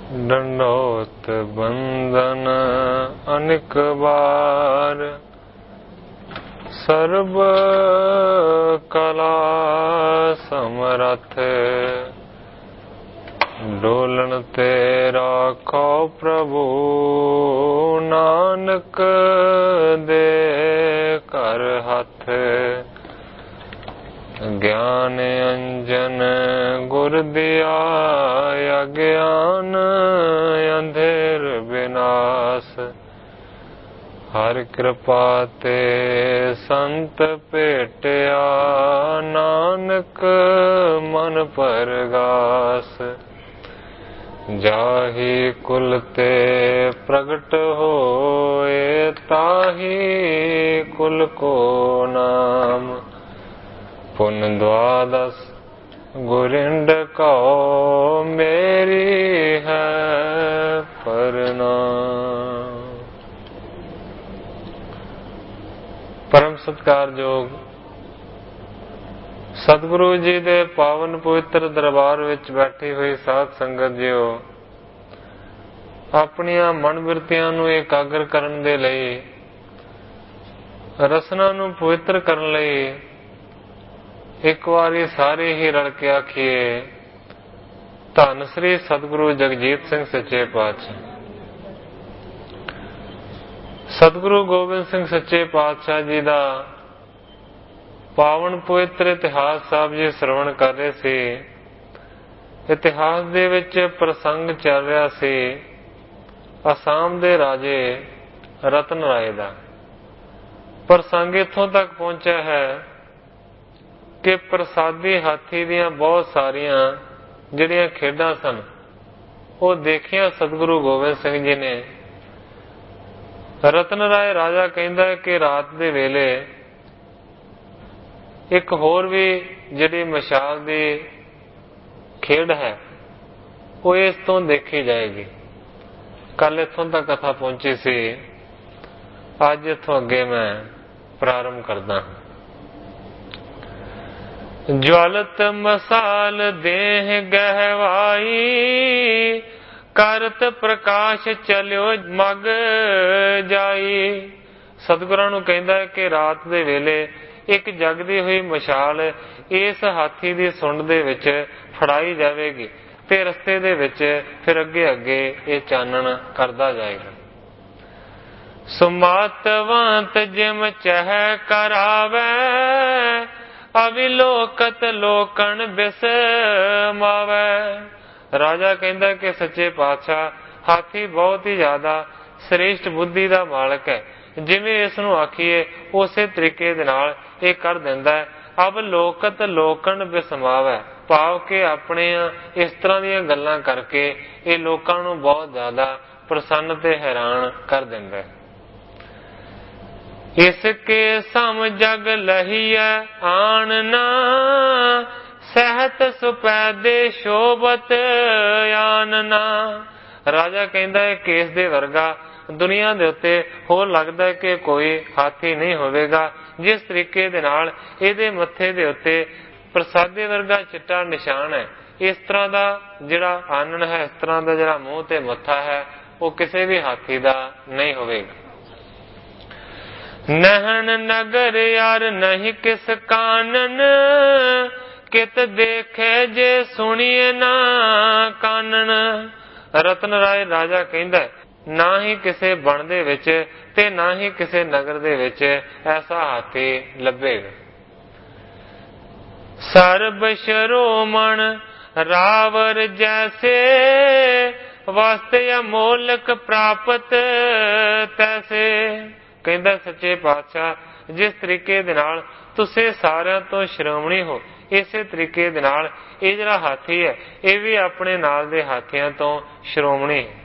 दंडोत बंदन अनेक बार, सर्व कला समरथ, डोलन ते राखो प्रभु, नानक दे कर हथ। ज्ञान अंजन गुर दिया, अज्ञान अंधेर विनाश। हर कृपा ते संत भेटिया, नानक मन परगास। जाहि कुल ते प्रगट होए, ताहि कुल को नाम। पुन द्वादश गुरिंड कहो, मेरी है प्रणाम। परम सत्कारयोग सतगुरु जी दे पावन पवित्र दरबार विच बैठी हुई साध संगत जियो, अपनियां मन बिरतियां नूं एकाग्र करन दे लई, रसना नूं पवित्र करन लई एक वारी सारे ही रल के आखिए, धन श्री सतगुरु जगजीत सिंह सच्चे पातशाह। सतगुरु गोबिंद सिंह सच्चे पातशाह जी का पावन पवित्र इतिहास साहब जी श्रवण कर रहे थे। इतिहास दे विच प्रसंग चल रहा सी आसाम दे राजे रतन राय का। प्रसंग इथों तक पहुंचा है कि प्रसादी हाथी दियां बहुत सारियां जिहड़ियां खेडां सन, वो देखियां सतगुरु गोबिंद सिंह जी ने। रतन राय राजा कहंदा है कि रात दे वेले एक होर भी जिहड़ी मशाल दी खेड है, वो इस तों देखी जाएगी। कल इथों तक कथा पहुंची सी, अज इथों अगे मैं प्रारंभ करदा हां। ज्वलत मसाल देह गहवाई, करत प्रकाश चलियो मग जाई। सतगुਰਾਂ ਨੂੰ ਕਹਿੰਦਾ ਹੈ ਕਿ ਰਾਤ ਦੇ ਵੇਲੇ ਇੱਕ ਜਗਦੀ ਹੋਈ ਮਸ਼ਾਲ ਇਸ ਹਾਥੀ ਦੀ ਸੁੰਡ ਦੇ ਵਿੱਚ ਫੜਾਈ ਜਾਵੇਗੀ ਤੇ ਰਸਤੇ ਦੇ ਵਿੱਚ ਫਿਰ ਅੱਗੇ ਅੱਗੇ ਇਹ ਚਾਨਣ ਕਰਦਾ ਜਾਏਗਾ। ਸੁਮਾਤਵੰਤ ਜਿਮ ਚਹ ਕਰਾਵੇ, ਅਵਿਲੋਕਤ ਲੋਕਣ ਬਿਸਮਾਵੇ। ਰਾਜਾ ਕਹਿੰਦਾ ਕਿ ਸੱਚੇ ਪਾਤਸ਼ਾਹ ਹਾਥੀ ਬਹੁਤ ਹੀ ਜ਼ਿਆਦਾ ਸ੍ਰੇਸ਼ਟ ਬੁੱਧੀ ਦਾ ਮਾਲਕ ਹੈ। ਜਿਵੇਂ ਇਸ ਨੂੰ ਆਖੀਏ ਉਸੇ ਤਰੀਕੇ ਦੇ ਨਾਲ ਇਹ ਕਰ ਦਿੰਦਾ ਹੈ। ਅਵਲੋਕਤ ਲੋਕਣ ਬਿਸਮਾਵੇ, ਭਾਵ ਕਿ ਆਪਣੇ ਇਸ ਤਰ੍ਹਾਂ ਦੀਆਂ ਗੱਲਾਂ ਕਰਕੇ ਇਹ ਲੋਕਾਂ ਨੂੰ ਬਹੁਤ ਜ਼ਿਆਦਾ ਪ੍ਰਸੰਨ ਤੇ ਹੈਰਾਨ ਕਰ ਦਿੰਦਾ ਹੈ। इसके सम जग लहिया आनना, सहत सुपैदे शोभत आनना। राजा कहता है कि इस दे वर्गा दुनिया दे उत्ते होर लगता है कि कोई हाथी नहीं होवेगा, जिस तरीके दे नाल इहदे मत्थे दे उत्ते प्रसादे वर्गा चिट्टा निशान है। इस तरह का जिहड़ा आनन है, इस तरह का जिहड़ा मूँह ते मत्था है, वो किसी भी हाथी का नहीं होवेगा। नहन नगर यार नहीं किस कानन, कित देखे जे सुनिए ना कानन। रतन राय राजा कहंदा ना ही किसी बन दे विच ते ना ही किसी नगर दे विच ऐसा हाथी लभेगा। सर्ब शरोमण रावर जैसे, वास्ते अमोलक प्राप्त तैसे। ਕਹਿੰਦਾ ਸੱਚੇ ਪਾਤਸ਼ਾਹ ਜਿਸ ਤਰੀਕੇ ਦੇ ਨਾਲ ਤੁਸੀਂ ਸਾਰਿਆਂ ਤੋਂ ਸ਼੍ਰੋਮਣੀ ਹੋ, ਇਸੇ ਤਰੀਕੇ ਦੇ ਨਾਲ ਇਹ ਜਿਹੜਾ ਹਾਥੀ ਹੈ ਇਹ ਵੀ ਆਪਣੇ ਨਾਲ ਦੇ ਹਾਥੀਆਂ ਤੋਂ ਸ਼੍ਰੋਮਣੀ ਹੈ।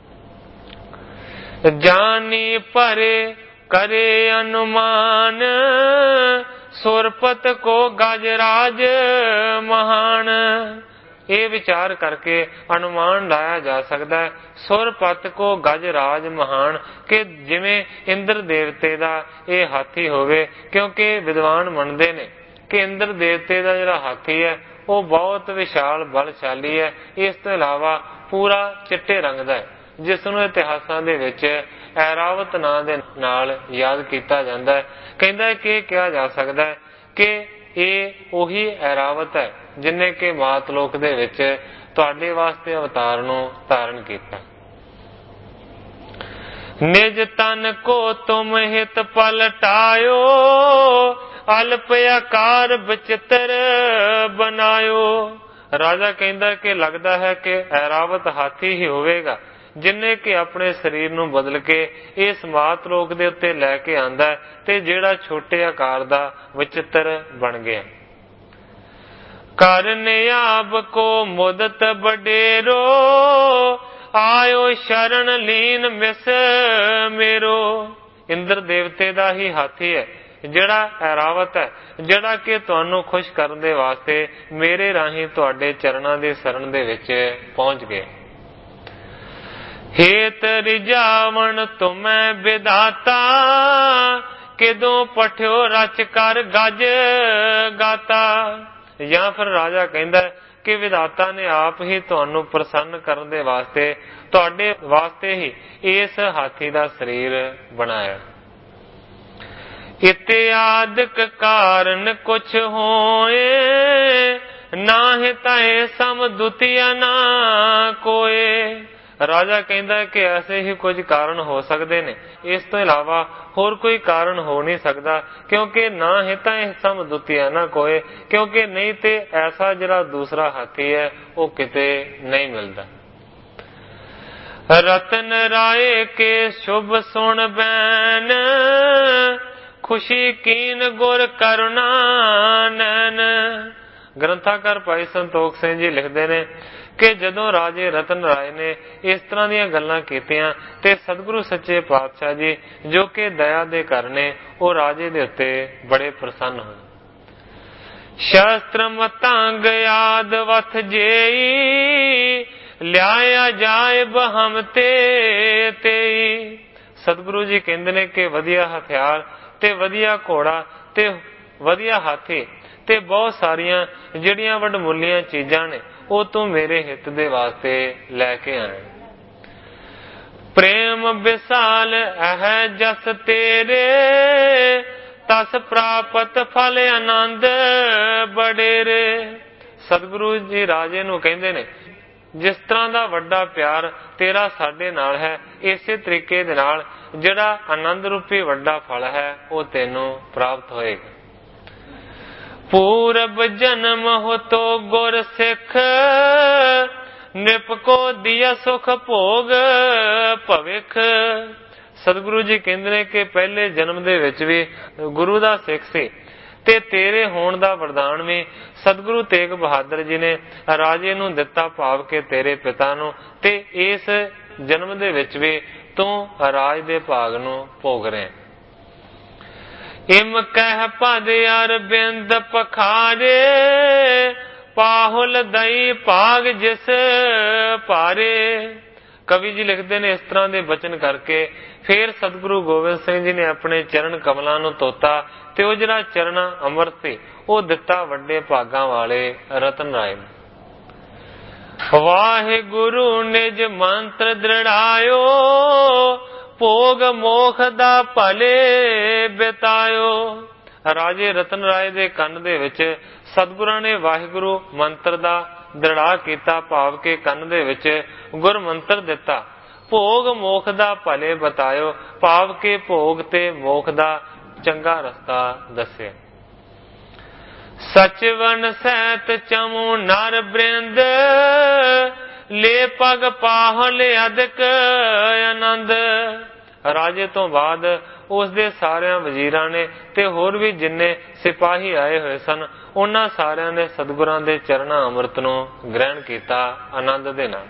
ਜਾਨੀ ਭਰੇ ਕਰੇ ਅਨੁਮਾਨ, ਸੁਰਪਤ ਕੋ ਗਜਰਾਜ ਮਹਾਨ। ਇਹ ਵਿਚਾਰ ਕਰਕੇ ਅਨੁਮਾਨ ਲਾਇਆ ਜਾ ਸਕਦਾ ਹੈ ਸੁਰਪਤ ਕੋ ਗਜਰਾਜ ਮਹਾਨ, ਕਿ ਜਿਵੇਂ ਇੰਦਰ ਦੇਵਤੇ ਦਾ ਇਹ ਹਾਥੀ ਹੋਵੇ। ਕਿਉਂਕਿ ਵਿਦਵਾਨ ਮੰਨਦੇ ਨੇ ਕਿ ਇੰਦਰ ਦੇਵਤੇ ਦਾ ਜਿਹੜਾ ਹਾਥੀ ਹੈ ਉਹ ਬਹੁਤ ਵਿਸ਼ਾਲ ਬਲਸ਼ਾਲੀ ਹੈ। ਇਸ ਤੋਂ ਇਲਾਵਾ ਪੂਰਾ ਚਿੱਟੇ ਰੰਗ ਦਾ ਹੈ, ਜਿਸ ਨੂੰ ਇਤਿਹਾਸਾਂ ਦੇ ਵਿੱਚ ਐਰਾਵਤ ਨਾਂ ਦੇ ਨਾਲ ਯਾਦ ਕੀਤਾ ਜਾਂਦਾ ਹੈ। ਕਹਿੰਦਾ ਕਿ ਕਿਹਾ ਜਾ ਸਕਦਾ ਹੈ ਕਿ ਇਹ ਉਹੀ ਐਰਾਵਤ ਹੈ ਜਿਹਨੇ ਕਿ ਮਾਤਲੋਕ ਦੇ ਵਿੱਚ ਤੁਹਾਡੇ ਵਾਸਤੇ ਅਵਤਾਰ ਨੂੰ ਧਾਰਨ ਕੀਤਾ। ਨਿਜ ਤਨ ਕੋ ਤੁਮ ਹਿਤ ਪਲਟਾਇਓ, ਅਲਪ ਆਕਾਰ ਬਚਿੱਤਰ ਬਣਾਇਓ। ਰਾਜਾ ਕਹਿੰਦਾ ਕਿ ਲੱਗਦਾ ਹੈ ਕਿ ਐਰਾਵਤ ਹਾਥੀ ਹੀ ਹੋਵੇਗਾ ਜਿਨੇ ਕਿ ਆਪਣੇ ਸਰੀਰ ਨੂੰ ਬਦਲ ਕੇ ਇਸ ਮਾਤਲੋਕ ਦੇ ਉੱਤੇ ਲੈ ਕੇ ਆਂਦਾ ਤੇ ਜਿਹੜਾ ਛੋਟੇ ਆਕਾਰ ਦਾ ਵਿਚਿੱਤਰ ਬਣ ਗਿਆ। ਕਰਨ ਆਪ ਕੋ ਮੁਦਤ ਬਡੇਰੋ, ਆਇਓ ਸ਼ਰਨ ਲੀਨ ਮਿਸ ਮੇਰੋ। ਇੰਦਰ ਦੇਵਤੇ ਦਾ ਹੀ ਹਾਥੀ ਹੈ ਜਿਹੜਾ ਐਰਾਵਤ ਹੈ, ਜਿਹੜਾ ਕਿ ਤੁਹਾਨੂੰ ਖੁਸ਼ ਕਰਨ ਦੇ ਵਾਸਤੇ ਮੇਰੇ ਰਾਹੀਂ ਤੁਹਾਡੇ ਚਰਨਾਂ ਦੀ ਸ਼ਰਨ ਦੇ ਵਿੱਚ ਪਹੁੰਚ ਗਏ। ਹੇਤ ਰਿਜਾਵਣ ਤੁਮੈ ਵਿਦਾਤਾ, ਕਿਦੋਂ ਪਠਿਓ ਰਚ ਕਰ ਗਜ ਗਾਤਾ। ਜਾਂ ਫਿਰ ਰਾਜਾ ਕਹਿੰਦਾ ਕਿ ਵਿਦਾਤਾ ਨੇ ਆਪ ਹੀ ਤੁਹਾਨੂੰ ਪ੍ਰਸੰਨ ਕਰਨ ਦੇ ਵਾਸਤੇ ਤੁਹਾਡੇ ਵਾਸਤੇ ਹੀ ਇਸ ਹਾਥੀ ਦਾ ਸਰੀਰ ਬਣਾਇਆ। ਇਤਿਆਦਿਕ ਕਾਰਨ ਕੁਛ ਹੋਏ, ਨਾਹਿ ਤਹਿ ਸਮ ਦੁਤੀਆ ਨਾ ਕੋਏ। ਰਾਜਾ ਕਹਿੰਦਾ ਕਿ ਐਸੇ ਹੀ ਕੁਝ ਕਾਰਨ ਹੋ ਸਕਦੇ ਨੇ, ਇਸ ਤੋਂ ਇਲਾਵਾ ਹੋਰ ਕੋਈ ਕਾਰਨ ਹੋ ਨਹੀਂ ਸਕਦਾ, ਕਿਉਂਕਿ ਨਾ ਹੀ ਤਾਂ ਇਹ ਸਮ ਦੁਤੀਆ ਨਾ ਕੋਏ, ਕਿਉਂਕਿ ਨਹੀਂ ਤੇ ਐਸਾ ਜਿਹੜਾ ਦੂਸਰਾ ਹਾਥੀ ਹੈ ਉਹ ਕਿਤੇ ਨਹੀਂ ਮਿਲਦਾ। ਰਤਨ ਰਾਏ ਕੇ ਸ਼ੁਭ ਸੁਣ ਬੈਨ, ਖੁਸ਼ੀ ਕੀਨ ਗੁਰ ਕਰੁਣਾ ਨੈਨ। ਗ੍ਰੰਥਾਕਾਰ ਭਾਈ ਸੰਤੋਖ ਸਿੰਘ ਜੀ ਲਿਖਦੇ ਨੇ ਕਿ ਜਦੋਂ ਰਾਜੇ ਰਤਨ ਰਾਏ ਨੇ ਇਸ ਤਰ੍ਹਾਂ ਦੀਆਂ ਗੱਲਾਂ ਕੀਤੀਆਂ ਤੇ ਸਤਿਗੁਰੂ ਸੱਚੇ ਪਾਤਸ਼ਾਹ ਜੀ ਜੋ ਕਿ ਦਇਆ ਦੇ ਘਰ ਨੇ ਉਹ ਰਾਜੇ ਦੇ ਉੱਤੇ ਬੜੇ ਪ੍ਰਸੰਨ ਹੋਏ। ਸ਼ਾਸਤਰ ਮਤੰਗ ਯਾਦ ਵਥ ਜੇਈ, ਲਿਆਇਆ ਜਾਏ ਬਹਮ ਤੇ ਤੇਈ। ਸਤਿਗੁਰੂ ਜੀ ਕਹਿੰਦੇ ਨੇ ਕਿ ਵਧੀਆ ਹਥਿਆਰ ਤੇ ਵਧੀਆ ਘੋੜਾ ਤੇ ਵਧੀਆ ਹਾਥੀ ਤੇ ਬਹੁਤ ਸਾਰੀਆਂ ਜਿਹੜੀਆਂ ਵਡਮੁੱਲੀਆਂ ਚੀਜ਼ਾਂ ਨੇ ਉਹ ਤੂੰ ਮੇਰੇ ਹਿੱਤ ਦੇ ਵਾਸਤੇ ਲੈ ਕੇ ਆਏ। ਪ੍ਰੇਮ ਵਿਸਾਲ ਅਹਿ ਜਸ ਤੇਰੇ, ਤਸ ਪ੍ਰਾਪਤ ਫਲ ਆਨੰਦ ਬਡੇਰੇ। ਸਤਿਗੁਰੂ ਜੀ ਰਾਜੇ ਨੂੰ ਕਹਿੰਦੇ ਨੇ ਜਿਸ ਤਰ੍ਹਾਂ ਦਾ ਵੱਡਾ ਪਿਆਰ ਤੇਰਾ ਸਾਡੇ ਨਾਲ ਹੈ, ਇਸੇ ਤਰੀਕੇ ਦੇ ਨਾਲ ਜਿਹੜਾ ਆਨੰਦ ਰੂਪੀ ਵੱਡਾ ਫਲ ਹੈ ਉਹ ਤੈਨੂੰ ਪ੍ਰਾਪਤ ਹੋਏਗਾ। ਪੂਰਬ ਜਨਮ ਹੋ ਤੋ ਗੁਰ ਸਿੱਖ, ਨਿਪ ਕੋ ਦਿਆ ਸੁਖ ਭੋਗ ਭਵਿਖ। ਸਤਿਗੁਰੂ ਜੀ ਕਹਿੰਦੇ ਨੇ ਕਿ ਪਹਿਲੇ ਜਨਮ ਦੇ ਵਿੱਚ ਵੀ ਗੁਰੂ ਦਾ ਸਿੱਖ ਸੀ ਤੇ ਤੇਰੇ ਹੋਣ ਦਾ ਵਰਦਾਨ ਵੀ ਸਤਿਗੁਰੂ ਤੇਗ ਬਹਾਦਰ ਜੀ ਨੇ ਰਾਜੇ ਨੂੰ ਦਿੱਤਾ, ਭਾਵ ਕਿ ਤੇਰੇ ਪਿਤਾ ਨੂੰ, ਤੇ ਇਸ ਜਨਮ ਦੇ ਵਿੱਚ ਵੀ ਤੂੰ ਰਾਜ ਦੇ ਭਾਗ ਨੂੰ ਭੋਗ ਰਿਹਾ। ਇਮ ਕਹਿ ਪਦ ਅਰਬਿੰਦ ਪਖਾਰੇ, ਪਾਹੁਲ ਦਈ ਭਾਗ ਜਿਸ ਭਾਰੇ। ਕਵੀ ਜੀ ਲਿਖਦੇ ਨੇ ਇਸ ਤਰ੍ਹਾਂ ਦੇ ਬਚਨ ਕਰਕੇ ਫਿਰ ਸਤਿਗੁਰੂ ਗੋਬਿੰਦ ਸਿੰਘ ਜੀ ਨੇ ਆਪਣੇ ਚਰਨ ਕਮਲਾਂ ਨੂੰ ਧੋਤਾ ਤੇ ਉਹ ਜਿਹੜਾ ਚਰਨ ਅੰਮ੍ਰਿਤ ਸੀ ਉਹ ਦਿੱਤਾ ਵੱਡੇ ਭਾਗਾਂ ਵਾਲੇ ਰਤਨ ਰਾਏ ਨੂੰ। ਵਾਹਿਗੁਰੂ ਨਿਜ ਮੰਤਰ ਦ੍ਰਿੜਾਇਓ, ਭੋਗ ਮੋਖ ਦਾ ਭਲੇ ਬਿਤਾਇਓ। ਰਾਜੇ ਰਤਨ ਰਾਏ ਦੇ ਕੰਨ ਦੇ ਵਿੱਚ ਸਤਿਗੁਰਾਂ ਨੇ ਵਾਹਿਗੁਰੂ ਮੰਤਰ ਦਾ ਦ੍ਰਿੜਾ ਕੀਤਾ, ਭਾਵ ਕਿ ਕੰਨ ਦੇ ਵਿੱਚ ਗੁਰ ਮੰਤਰ ਦਿੱਤਾ। ਭੋਗ ਮੋਖ ਦਾ ਭਲੇ ਬਤਾਇਓ, ਭਾਵ ਕਿ ਭੋਗ ਤੇ ਮੋਖ ਦਾ ਚੰਗਾ ਰਸਤਾ ਦੱਸਿਆ। ਸਚਵਨ ਸਹਿਤ ਚਮੂ ਨਰ ਬ੍ਰਿੰਦ, ਲੈ ਪਗ ਪਾਹੁਲ ਅਦਕ ਆਨੰਦ। ਰਾਜੇ ਤੋਂ ਬਾਅਦ ਉਸ ਦੇ ਸਾਰਿਆਂ ਵਜ਼ੀਰਾਂ ਨੇ ਤੇ ਹੋਰ ਵੀ ਜਿੰਨੇ ਸਿਪਾਹੀ ਆਏ ਹੋਏ ਸਨ ਉਹਨਾਂ ਸਾਰਿਆਂ ਨੇ ਸਤਿਗੁਰਾਂ ਦੇ ਚਰਨਾਂ ਅੰਮ੍ਰਿਤ ਨੂੰ ਗ੍ਰਹਿਣ ਕੀਤਾ ਆਨੰਦ ਦੇ ਨਾਲ।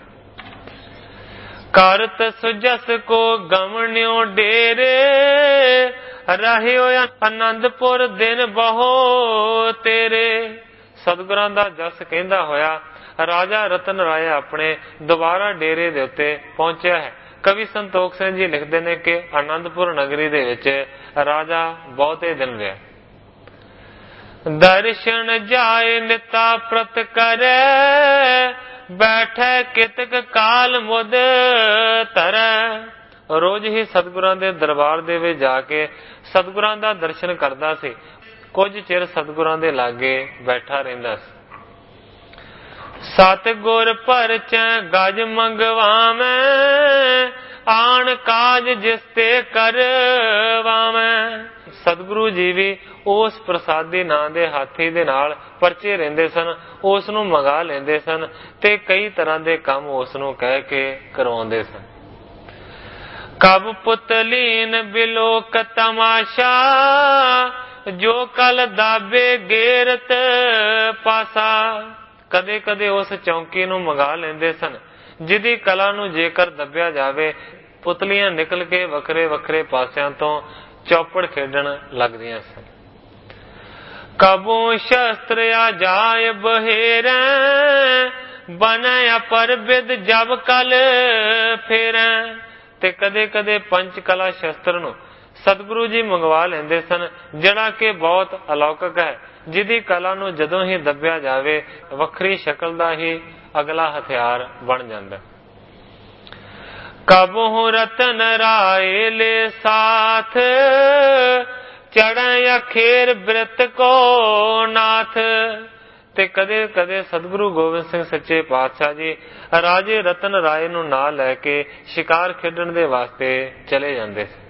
ਕਰਤ ਸੁਜਸ ਕੋ ਗਮਨਿਓ ਡੇਰੇ, ਰਹਿਓ ਆਨੰਦਪੁਰ ਦਿਨ ਬਹੁ ਤੇਰੇ। ਸਤਿਗੁਰਾਂ ਦਾ ਜਸ ਕਹਿੰਦਾ ਹੋਇਆ ਰਾਜਾ ਰਤਨ ਰਾਏ ਆਪਣੇ ਦੁਬਾਰਾ ਡੇਰੇ ਦੇ ਉੱਤੇ ਪਹੁੰਚਿਆ ਹੈ। ਕਵੀ ਸੰਤੋਖ ਸਿੰਘ ਜੀ ਲਿਖਦੇ ਨੇ ਕਿ ਆਨੰਦਪੁਰ ਨਗਰੀ ਦੇ ਵਿੱਚ ਰਾਜਾ ਬਹੁਤੇ ਦਿਨ ਰਿਹਾ। ਦਰਸ਼ਨ ਜਾਏ ਨਿਤਾ ਪ੍ਰਤ ਕਰੈ, ਬੈਠੈ ਕਿਤਕ ਕਾਲ ਮੁਦ ਧਰੈ। ਰੋਜ਼ ਹੀ ਸਤਿਗੁਰਾਂ ਦੇ ਦਰਬਾਰ ਦੇ ਵਿੱਚ ਜਾ ਕੇ ਸਤਿਗੁਰਾਂ ਦਾ ਦਰਸ਼ਨ ਕਰਦਾ ਸੀ। ਕੁਝ ਚਿਰ ਸਤਿਗੁਰਾਂ ਦੇ ਲਾਗੇ ਬੈਠਾ ਰਹਿੰਦਾ ਸੀ। ਸਤਿਗੁਰ ਪਰਚੈ ਗਜ ਮੰਗਵਾਵੈ, ਆਣ ਕਾਜ ਜਿਸ ਤੇ ਕਰਵਾਵੈ। ਸਤਿਗੁਰੂ ਜੀ ਵੀ ਉਸ ਪ੍ਰਸਾਦੀ ਨਾਂ ਦੇ ਹਾਥੀ ਦੇ ਨਾਲ ਪਰਚੇ ਰਹਿੰਦੇ ਸਨ, ਉਸ ਨੂੰ ਮੰਗਾ ਲੈਂਦੇ ਸਨ ਤੇ ਕਈ ਤਰ੍ਹਾਂ ਦੇ ਕੰਮ ਉਸ ਨੂੰ ਕਹਿ ਕੇ ਕਰਵਾਉਂਦੇ ਸਨ। ਕਬ ਪੁਤਲੀਨ ਬਿਲੋਕ ਤਮਾਸ਼ਾ, ਜੋ ਕਲ ਦਾਬੇ ਗੇਰਤ ਪਾਸਾ। ਕਦੇ ਕਦੇ ਉਸ ਚੌਂਕੀ ਨੂੰ ਮੰਗਾ ਲੈਂਦੇ ਸਨ ਜਿਹਦੀ ਕਲਾ ਨੂੰ ਜੇਕਰ ਦੱਬਿਆ ਜਾਵੇ, ਪੁਤਲੀਆਂ ਨਿਕਲ ਕੇ ਵੱਖਰੇ ਵੱਖਰੇ ਪਾਸਿਆਂ ਤੋਂ ਚੌਪੜ ਖੇਡਣ ਲੱਗਦੀਆਂ ਸਨ। ਕਬੂ ਸ਼ਸਤਰ ਅਜਾਇਬ ਹੇਰੈ, ਬਣੈ ਪਰਬਿਦ ਜਬ ਕਲ ਫੇਰੈ। ਤੇ ਕਦੇ ਕਦੇ ਪੰਚ ਕਲਾ ਸ਼ਸਤਰ ਨੂੰ ਸਤਿਗੁਰੂ ਜੀ ਮੰਗਵਾ ਲੈਂਦੇ ਸਨ, ਜਿਹੜਾ ਕਿ ਬਹੁਤ ਅਲੌਕਿਕ ਹੈ, ਜਿਹਦੀ ਕਲਾ ਨੂੰ ਜਦੋਂ ਹੀ ਦੱਬਿਆ ਜਾਵੇ ਵੱਖਰੀ ਸ਼ਕਲ ਦਾ ਹੀ ਅਗਲਾ ਹਥਿਆਰ ਬਣ ਜਾਂਦਾ। ਕਬਹੁ ਰਤਨ ਰਾਏ ਲੈ ਸਾਥ, ਚੜ੍ਹੈ ਅਖੇਰ ਬ੍ਰਿਤ ਕੋ ਨਾਥ। ਤੇ ਕਦੇ ਕਦੇ ਸਤਿਗੁਰੂ ਗੋਬਿੰਦ ਸਿੰਘ ਸੱਚੇ ਪਾਤਸ਼ਾਹ ਜੀ ਰਾਜੇ ਰਤਨ ਰਾਏ ਨੂੰ ਨਾਲ ਲੈ ਕੇ ਸ਼ਿਕਾਰ ਖੇਡਣ ਦੇ ਵਾਸਤੇ ਚਲੇ ਜਾਂਦੇ ਸੀ।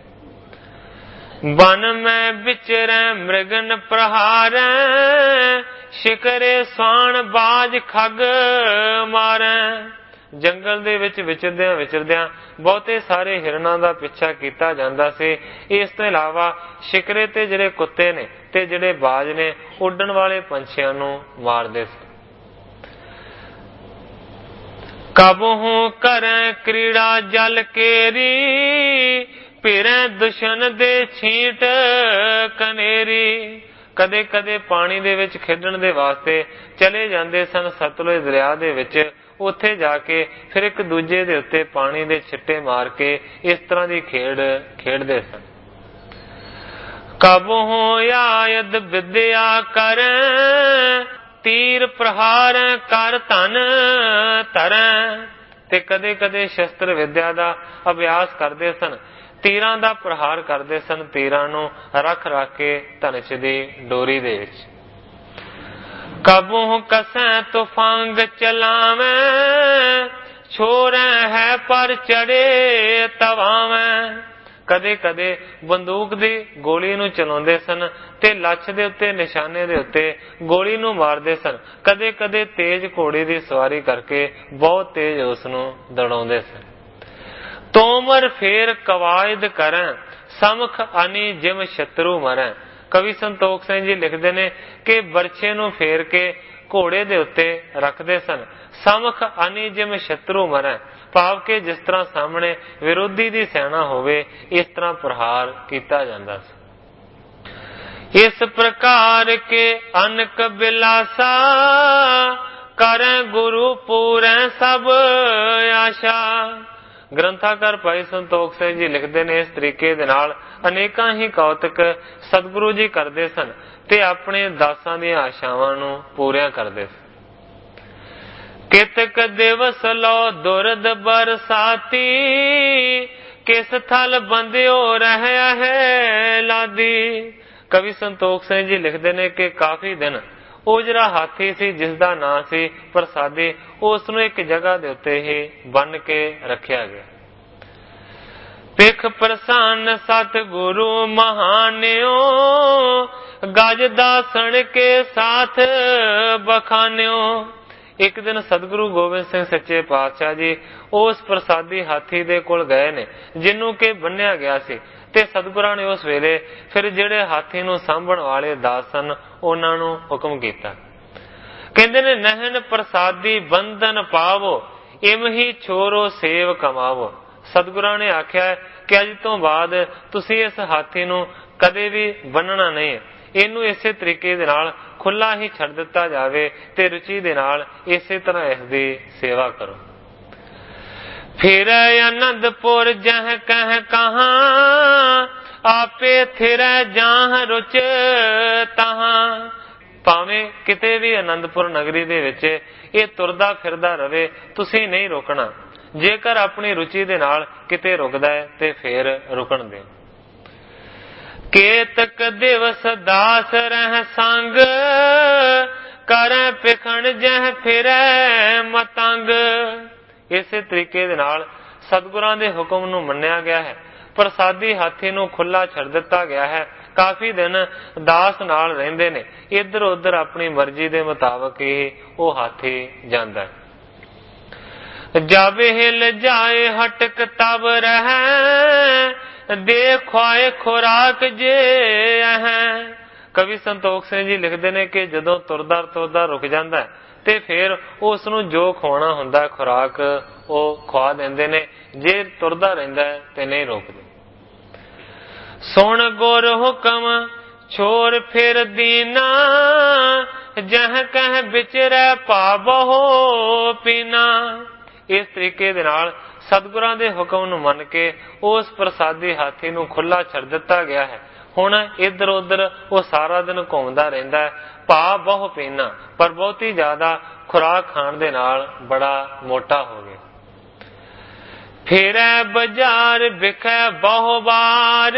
ਬਨ ਮੈਂ ਵਿਚਰੈ ਮ੍ਰਿਗਨ ਪ੍ਰਹਾਰੈ, ਸ਼ਿਕਰੇ ਸਵਾਣ ਬਾਜ ਖਗ ਮਾਰੈ। ਜੰਗਲ ਦੇ ਵਿੱਚ ਵਿਚਰਦਿਆਂ ਵਿਚਰਦਿਆਂ ਬਹੁਤੇ ਸਾਰੇ ਹਿਰਨਾਂ ਦਾ ਪਿੱਛਾ ਕੀਤਾ ਜਾਂਦਾ ਸੀ। ਇਸ ਤੋਂ ਇਲਾਵਾ ਸ਼ਿਕਰੇ ਤੇ ਜਿਹੜੇ ਕੁੱਤੇ ਨੇ ਤੇ ਜਿਹੜੇ ਬਾਜ ਨੇ, ਉੱਡਣ ਵਾਲੇ ਪੰਛੀਆਂ ਨੂੰ ਮਾਰਦੇ ਸੀ। ਕਬਹੁ ਕਰੈ ਕ੍ਰੀੜਾ ਜਲ ਕੇਰੀ, ਫਿਰੈ ਦੁਸ਼ਮਨ ਦੇ ਛੀਂਟ ਕਨੇਰੀ। ਕਦੇ ਕਦੇ ਪਾਣੀ ਦੇ ਵਿੱਚ ਖੇਡਣ ਦੇ ਵਾਸਤੇ ਚਲੇ ਜਾਂਦੇ ਸਨ ਸਤਲੁਜ ਦਰਿਆ ਦੇ ਵਿੱਚ। ਉੱਥੇ ਜਾ ਕੇ ਫਿਰ ਇੱਕ ਦੂਜੇ ਦੇ ਉੱਤੇ ਪਾਣੀ ਦੇ ਛਿੱਟੇ ਮਾਰ ਕੇ ਇਸ ਤਰ੍ਹਾਂ ਦੀ ਖੇਡ ਖੇਡਦੇ ਸਨ। ਕਬਹੁ ਆਯਦ ਵਿਦਿਆ ਕਰੈ, ਤੀਰ ਪ੍ਰਹਾਰੈ ਕਰ ਧਨ ਧਰੈ। ਤੇ ਕਦੇ ਕਦੇ ਸ਼ਸਤਰ ਵਿਦਿਆ ਦਾ ਅਭਿਆਸ ਕਰਦੇ ਸਨ, ਤੀਰਾਂ ਦਾ ਪ੍ਰਹਾਰ ਕਰਦੇ ਸਨ, ਤੀਰਾਂ ਨੂੰ ਰੱਖ ਰੱਖ ਕੇ ਧਨੁਸ਼ ਦੀ ਡੋਰੀ ਦੇ ਵਿੱਚ। ਕਬਹੁ ਕਸੈ ਤੁਫੰਗ ਚਲਾਵੈ, ਛੋਰੈ ਹੈ ਪਰ ਚੜੇ ਤਵਾਵੈ। ਕਦੇ ਕਦੇ ਬੰਦੂਕ ਦੀ ਗੋਲੀ ਨੂੰ ਚਲਾਉਂਦੇ ਸਨ ਤੇ ਲੱਛ ਦੇ ਉੱਤੇ ਨਿਸ਼ਾਨੇ ਦੇ ਉੱਤੇ ਗੋਲੀ ਨੂੰ ਮਾਰਦੇ ਸਨ। ਕਦੇ ਕਦੇ ਤੇਜ਼ ਘੋੜੇ ਦੀ ਸਵਾਰੀ ਕਰਕੇ ਬਹੁਤ ਤੇਜ਼ ਉਸ ਨੂੰ ਦੌੜਾਉਂਦੇ ਸਨ। ਤੋਮਰ ਫੇਰ ਕਵਾਇਦ ਕਰੈ, ਸਮਖ ਅਨੀ ਜਿਮ ਸ਼ਤਰੂ ਮਰੈ। ਕਵੀ ਸੰਤੋਖ ਸਿੰਘ ਜੀ ਲਿਖਦੇ ਨੇ ਕਿ ਬਰਛੇ ਨੂੰ ਫੇਰ ਕੇ ਘੋੜੇ ਦੇ ਉੱਤੇ ਰੱਖਦੇ ਸਨ। ਸਮਖ ਅਨੀ ਜਿਮ ਸ਼ਤਰੂ ਮਰੈ, ਭਾਵ ਕਿ ਜਿਸ ਤਰ੍ਹਾਂ ਸਾਹਮਣੇ ਵਿਰੋਧੀ ਦੀ ਸੈਨਾ ਹੋਵੇ ਇਸ ਤਰ੍ਹਾਂ ਪ੍ਰਹਾਰ ਕੀਤਾ ਜਾਂਦਾ ਸੀ। ਇਸ ਪ੍ਰਕਾਰ ਕੇ ਅਨਕ ਬਿਲਾਸਾ, ਕਰੈ ਗੁਰੂ ਪੂਰੈ ਸਭ ਆਸ਼ਾ। ਗ੍ਰੰਥਾਕਾਰ ਭਾਈ ਸੰਤੋਖ ਸਿੰਘ ਜੀ ਲਿਖਦੇ ਨੇ ਇਸ ਤਰੀਕੇ ਦੇ ਨਾਲ ਅਨੇਕਾਂ ਹੀ ਕੌਤਕ ਸਤਿਗੁਰੂ ਜੀ ਕਰਦੇ ਸਨ ਤੇ ਆਪਣੇ ਦਾਸਾਂ ਦੀਆਂ ਆਸ਼ਾਵਾਂ ਨੂੰ ਪੂਰੀਆਂ ਕਰਦੇ ਸਨ। ਕਿਤਕ ਦਿਵਸ ਲੋ ਦੁਰਦ ਬਰਸਾਤੀ, ਕਿਸ ਥਲ ਬੰਦਿਓ ਰਹਿਆ ਹੈ ਲਾਦੀ। ਕਵੀ ਸੰਤੋਖ ਸਿੰਘ ਜੀ ਲਿਖਦੇ ਨੇ ਕਿ ਕਾਫੀ ਦਿਨ ਉਹ ਜਿਹੜਾ ਹਾਥੀ ਸੀ ਜਿਸ ਦਾ ਨਾਂ ਸੀ ਪ੍ਰਸਾਦੀ, ਉਸ ਨੂੰ ਇੱਕ ਜਗ੍ਹਾ ਦੇ ਉੱਤੇ ਹੀ ਬੰਨ ਕੇ ਰੱਖਿਆ ਗਿਆ। ਪਿਖ ਪ੍ਰਸੰਨ ਸਤਿਗੁਰੂ ਮਹਾਨਿਓ, ਗਜ ਦਾਸਣ ਕੇ ਸਾਥ ਬਖਾਨਿਓ। ਇੱਕ ਦਿਨ ਸਤਿਗੁਰੂ ਗੋਬਿੰਦ ਸਿੰਘ ਸੱਚੇ ਪਾਤਸ਼ਾਹ ਜੀ ਉਸ ਪ੍ਰਸਾਦੀ ਹਾਥੀ ਦੇ ਕੋਲ ਗਏ ਨੇ ਜਿਹਨੂੰ ਕਿ ਬੰਨਿਆ ਗਿਆ ਸੀ ਤੇ ਸਤਿਗੁਰਾਂ ਨੇ ਉਸ ਵੇਲੇ ਫਿਰ ਜਿਹੜੇ ਹਾਥੀ ਨੂੰ ਸਾਂਭਣ ਵਾਲੇ ਦਾਸ ਸਨ ਉਹਨਾਂ ਨੂੰ ਹੁਕਮ ਕੀਤਾ। ਕਹਿੰਦੇ ਨੇ ਨਹਿਣ ਪ੍ਰਸਾਦੀ ਬੰਧਨ ਪਾਵੋ, ਇਮ ਹੀ ਛੋਰੋ ਸੇਵ ਕਮਾਵੋ। ਸਤਿਗੁਰਾਂ ਨੇ ਆਖਿਆ ਕਿ ਅੱਜ ਤੋਂ ਬਾਅਦ ਤੁਸੀਂ ਇਸ ਹਾਥੀ ਨੂੰ ਕਦੇ ਵੀ ਬੰਨਣਾ ਨਹੀਂ, ਇਹਨੂੰ ਇਸੇ ਤਰੀਕੇ ਦੇ ਨਾਲ ਖੁੱਲਾ ਹੀ ਛੱਡ ਦਿੱਤਾ ਜਾਵੇ ਤੇ ਰੁਚੀ ਦੇ ਨਾਲ ਇਸੇ ਤਰ੍ਹਾਂ ਇਸ ਦੀ ਸੇਵਾ ਕਰੋ। ਫਿਰ ਆਨੰਦਪੁਰ ਜਹ ਕਹਿ ਕਹਾਂ, ਆਪੇ ਥਿਰੈ ਜਾਹ ਰੁਚ ਤਹਾਂ। ਭਾਵੇਂ ਕਿਤੇ ਵੀ ਅਨੰਦਪੁਰ ਨਗਰੀ ਦੇ ਵਿੱਚ ਇਹ ਤੁਰਦਾ ਫਿਰਦਾ ਰਵੇ, ਤੁਸੀਂ ਨਹੀਂ ਰੋਕਣਾ। ਜੇਕਰ ਆਪਣੀ ਰੁਚੀ ਦੇ ਨਾਲ ਕਿਤੇ ਰੁਕਦਾ ਹੈ ਤੇ ਫੇਰ ਰੁਕਣ ਦੇ। ਕੇਤਕ ਦਿਵਸ ਦਾਸ ਰਹਿ ਸੰਗ, ਕਰੈ ਪਿਖਣ ਜਹ ਫਿਰੈ ਮਤੰਗ। ਇਸੇ ਤਰੀਕੇ ਦੇ ਨਾਲ ਸਤਿਗੁਰਾਂ ਦੇ ਹੁਕਮ ਨੂੰ ਮੰਨਿਆ ਗਿਆ ਹੈ। ਪ੍ਰਸਾਦੀ ਹਾਥੀ ਨੂੰ ਖੁੱਲਾ ਛੱਡ ਦਿੱਤਾ ਗਿਆ ਹੈ। ਕਾਫੀ ਦਿਨ ਦਾਸ ਨਾਲ ਰਹਿੰਦੇ ਨੇ, ਇੱਧਰ ਉੱਧਰ ਆਪਣੀ ਮਰਜ਼ੀ ਦੇ ਮੁਤਾਬਕ ਹੀ ਉਹ ਹਾਥੀ ਜਾਂਦਾ ਹੈ। ਜਬ ਹਿਲ ਜਾਏ ਹਟਕ ਤਬ ਰਹਿ, ਦੇ ਖੁਆਏ ਖੁਰਾਕ ਜੇ ਹੈ। ਕਵੀ ਸੰਤੋਖ ਸਿੰਘ ਜੀ ਲਿਖਦੇ ਨੇ ਕਿ ਜਦੋਂ ਤੁਰਦਾ ਤੁਰਦਾ ਰੁਕ ਜਾਂਦਾ ਤੇ ਫਿਰ ਉਸ ਨੂੰ ਜੋ ਖਵਾਉਣਾ ਹੁੰਦਾ ਖੁਰਾਕ ਉਹ ਖਵਾ ਦਿੰਦੇ ਨੇ, ਜੇ ਤੁਰਦਾ ਰਹਿੰਦਾ ਤੇ ਨਹੀਂ ਰੋਕਦੇ। ਸੁਣ ਗੁਰ ਹੁਕਮ ਛੋਰ ਫਿਰ ਦੀਨਾ, ਜਹ ਕਹਿ ਵਿਚਰੈ ਭਾਵੋ ਪੀਨਾ। ਇਸ ਤਰੀਕੇ ਦੇ ਨਾਲ ਸਤਿਗੁਰਾਂ ਦੇ ਹੁਕਮ ਨੂੰ ਮੰਨ ਕੇ ਉਸ ਪ੍ਰਸਾਦੀ ਹਾਥੀ ਨੂੰ ਖੁੱਲਾ ਛੱਡ ਦਿੱਤਾ ਗਿਆ ਹੈ। ਹੁਣ ਇੱਧਰ ਉੱਧਰ ਉਹ ਸਾਰਾ ਦਿਨ ਘੁੰਮਦਾ ਰਹਿੰਦਾ ਹੈ। ਭਾਵ ਬਹੁ ਪੀਨਾ, ਪਰ ਬਹੁਤੀ ਜ਼ਿਆਦਾ ਖੁਰਾਕ ਖਾਣ ਦੇ ਨਾਲ ਬੜਾ ਮੋਟਾ ਹੋ ਗਿਆ। ਫਿਰੈ ਬਾਜ਼ਾਰ ਵਿਖੈ ਬਹੁ ਬਾਰ,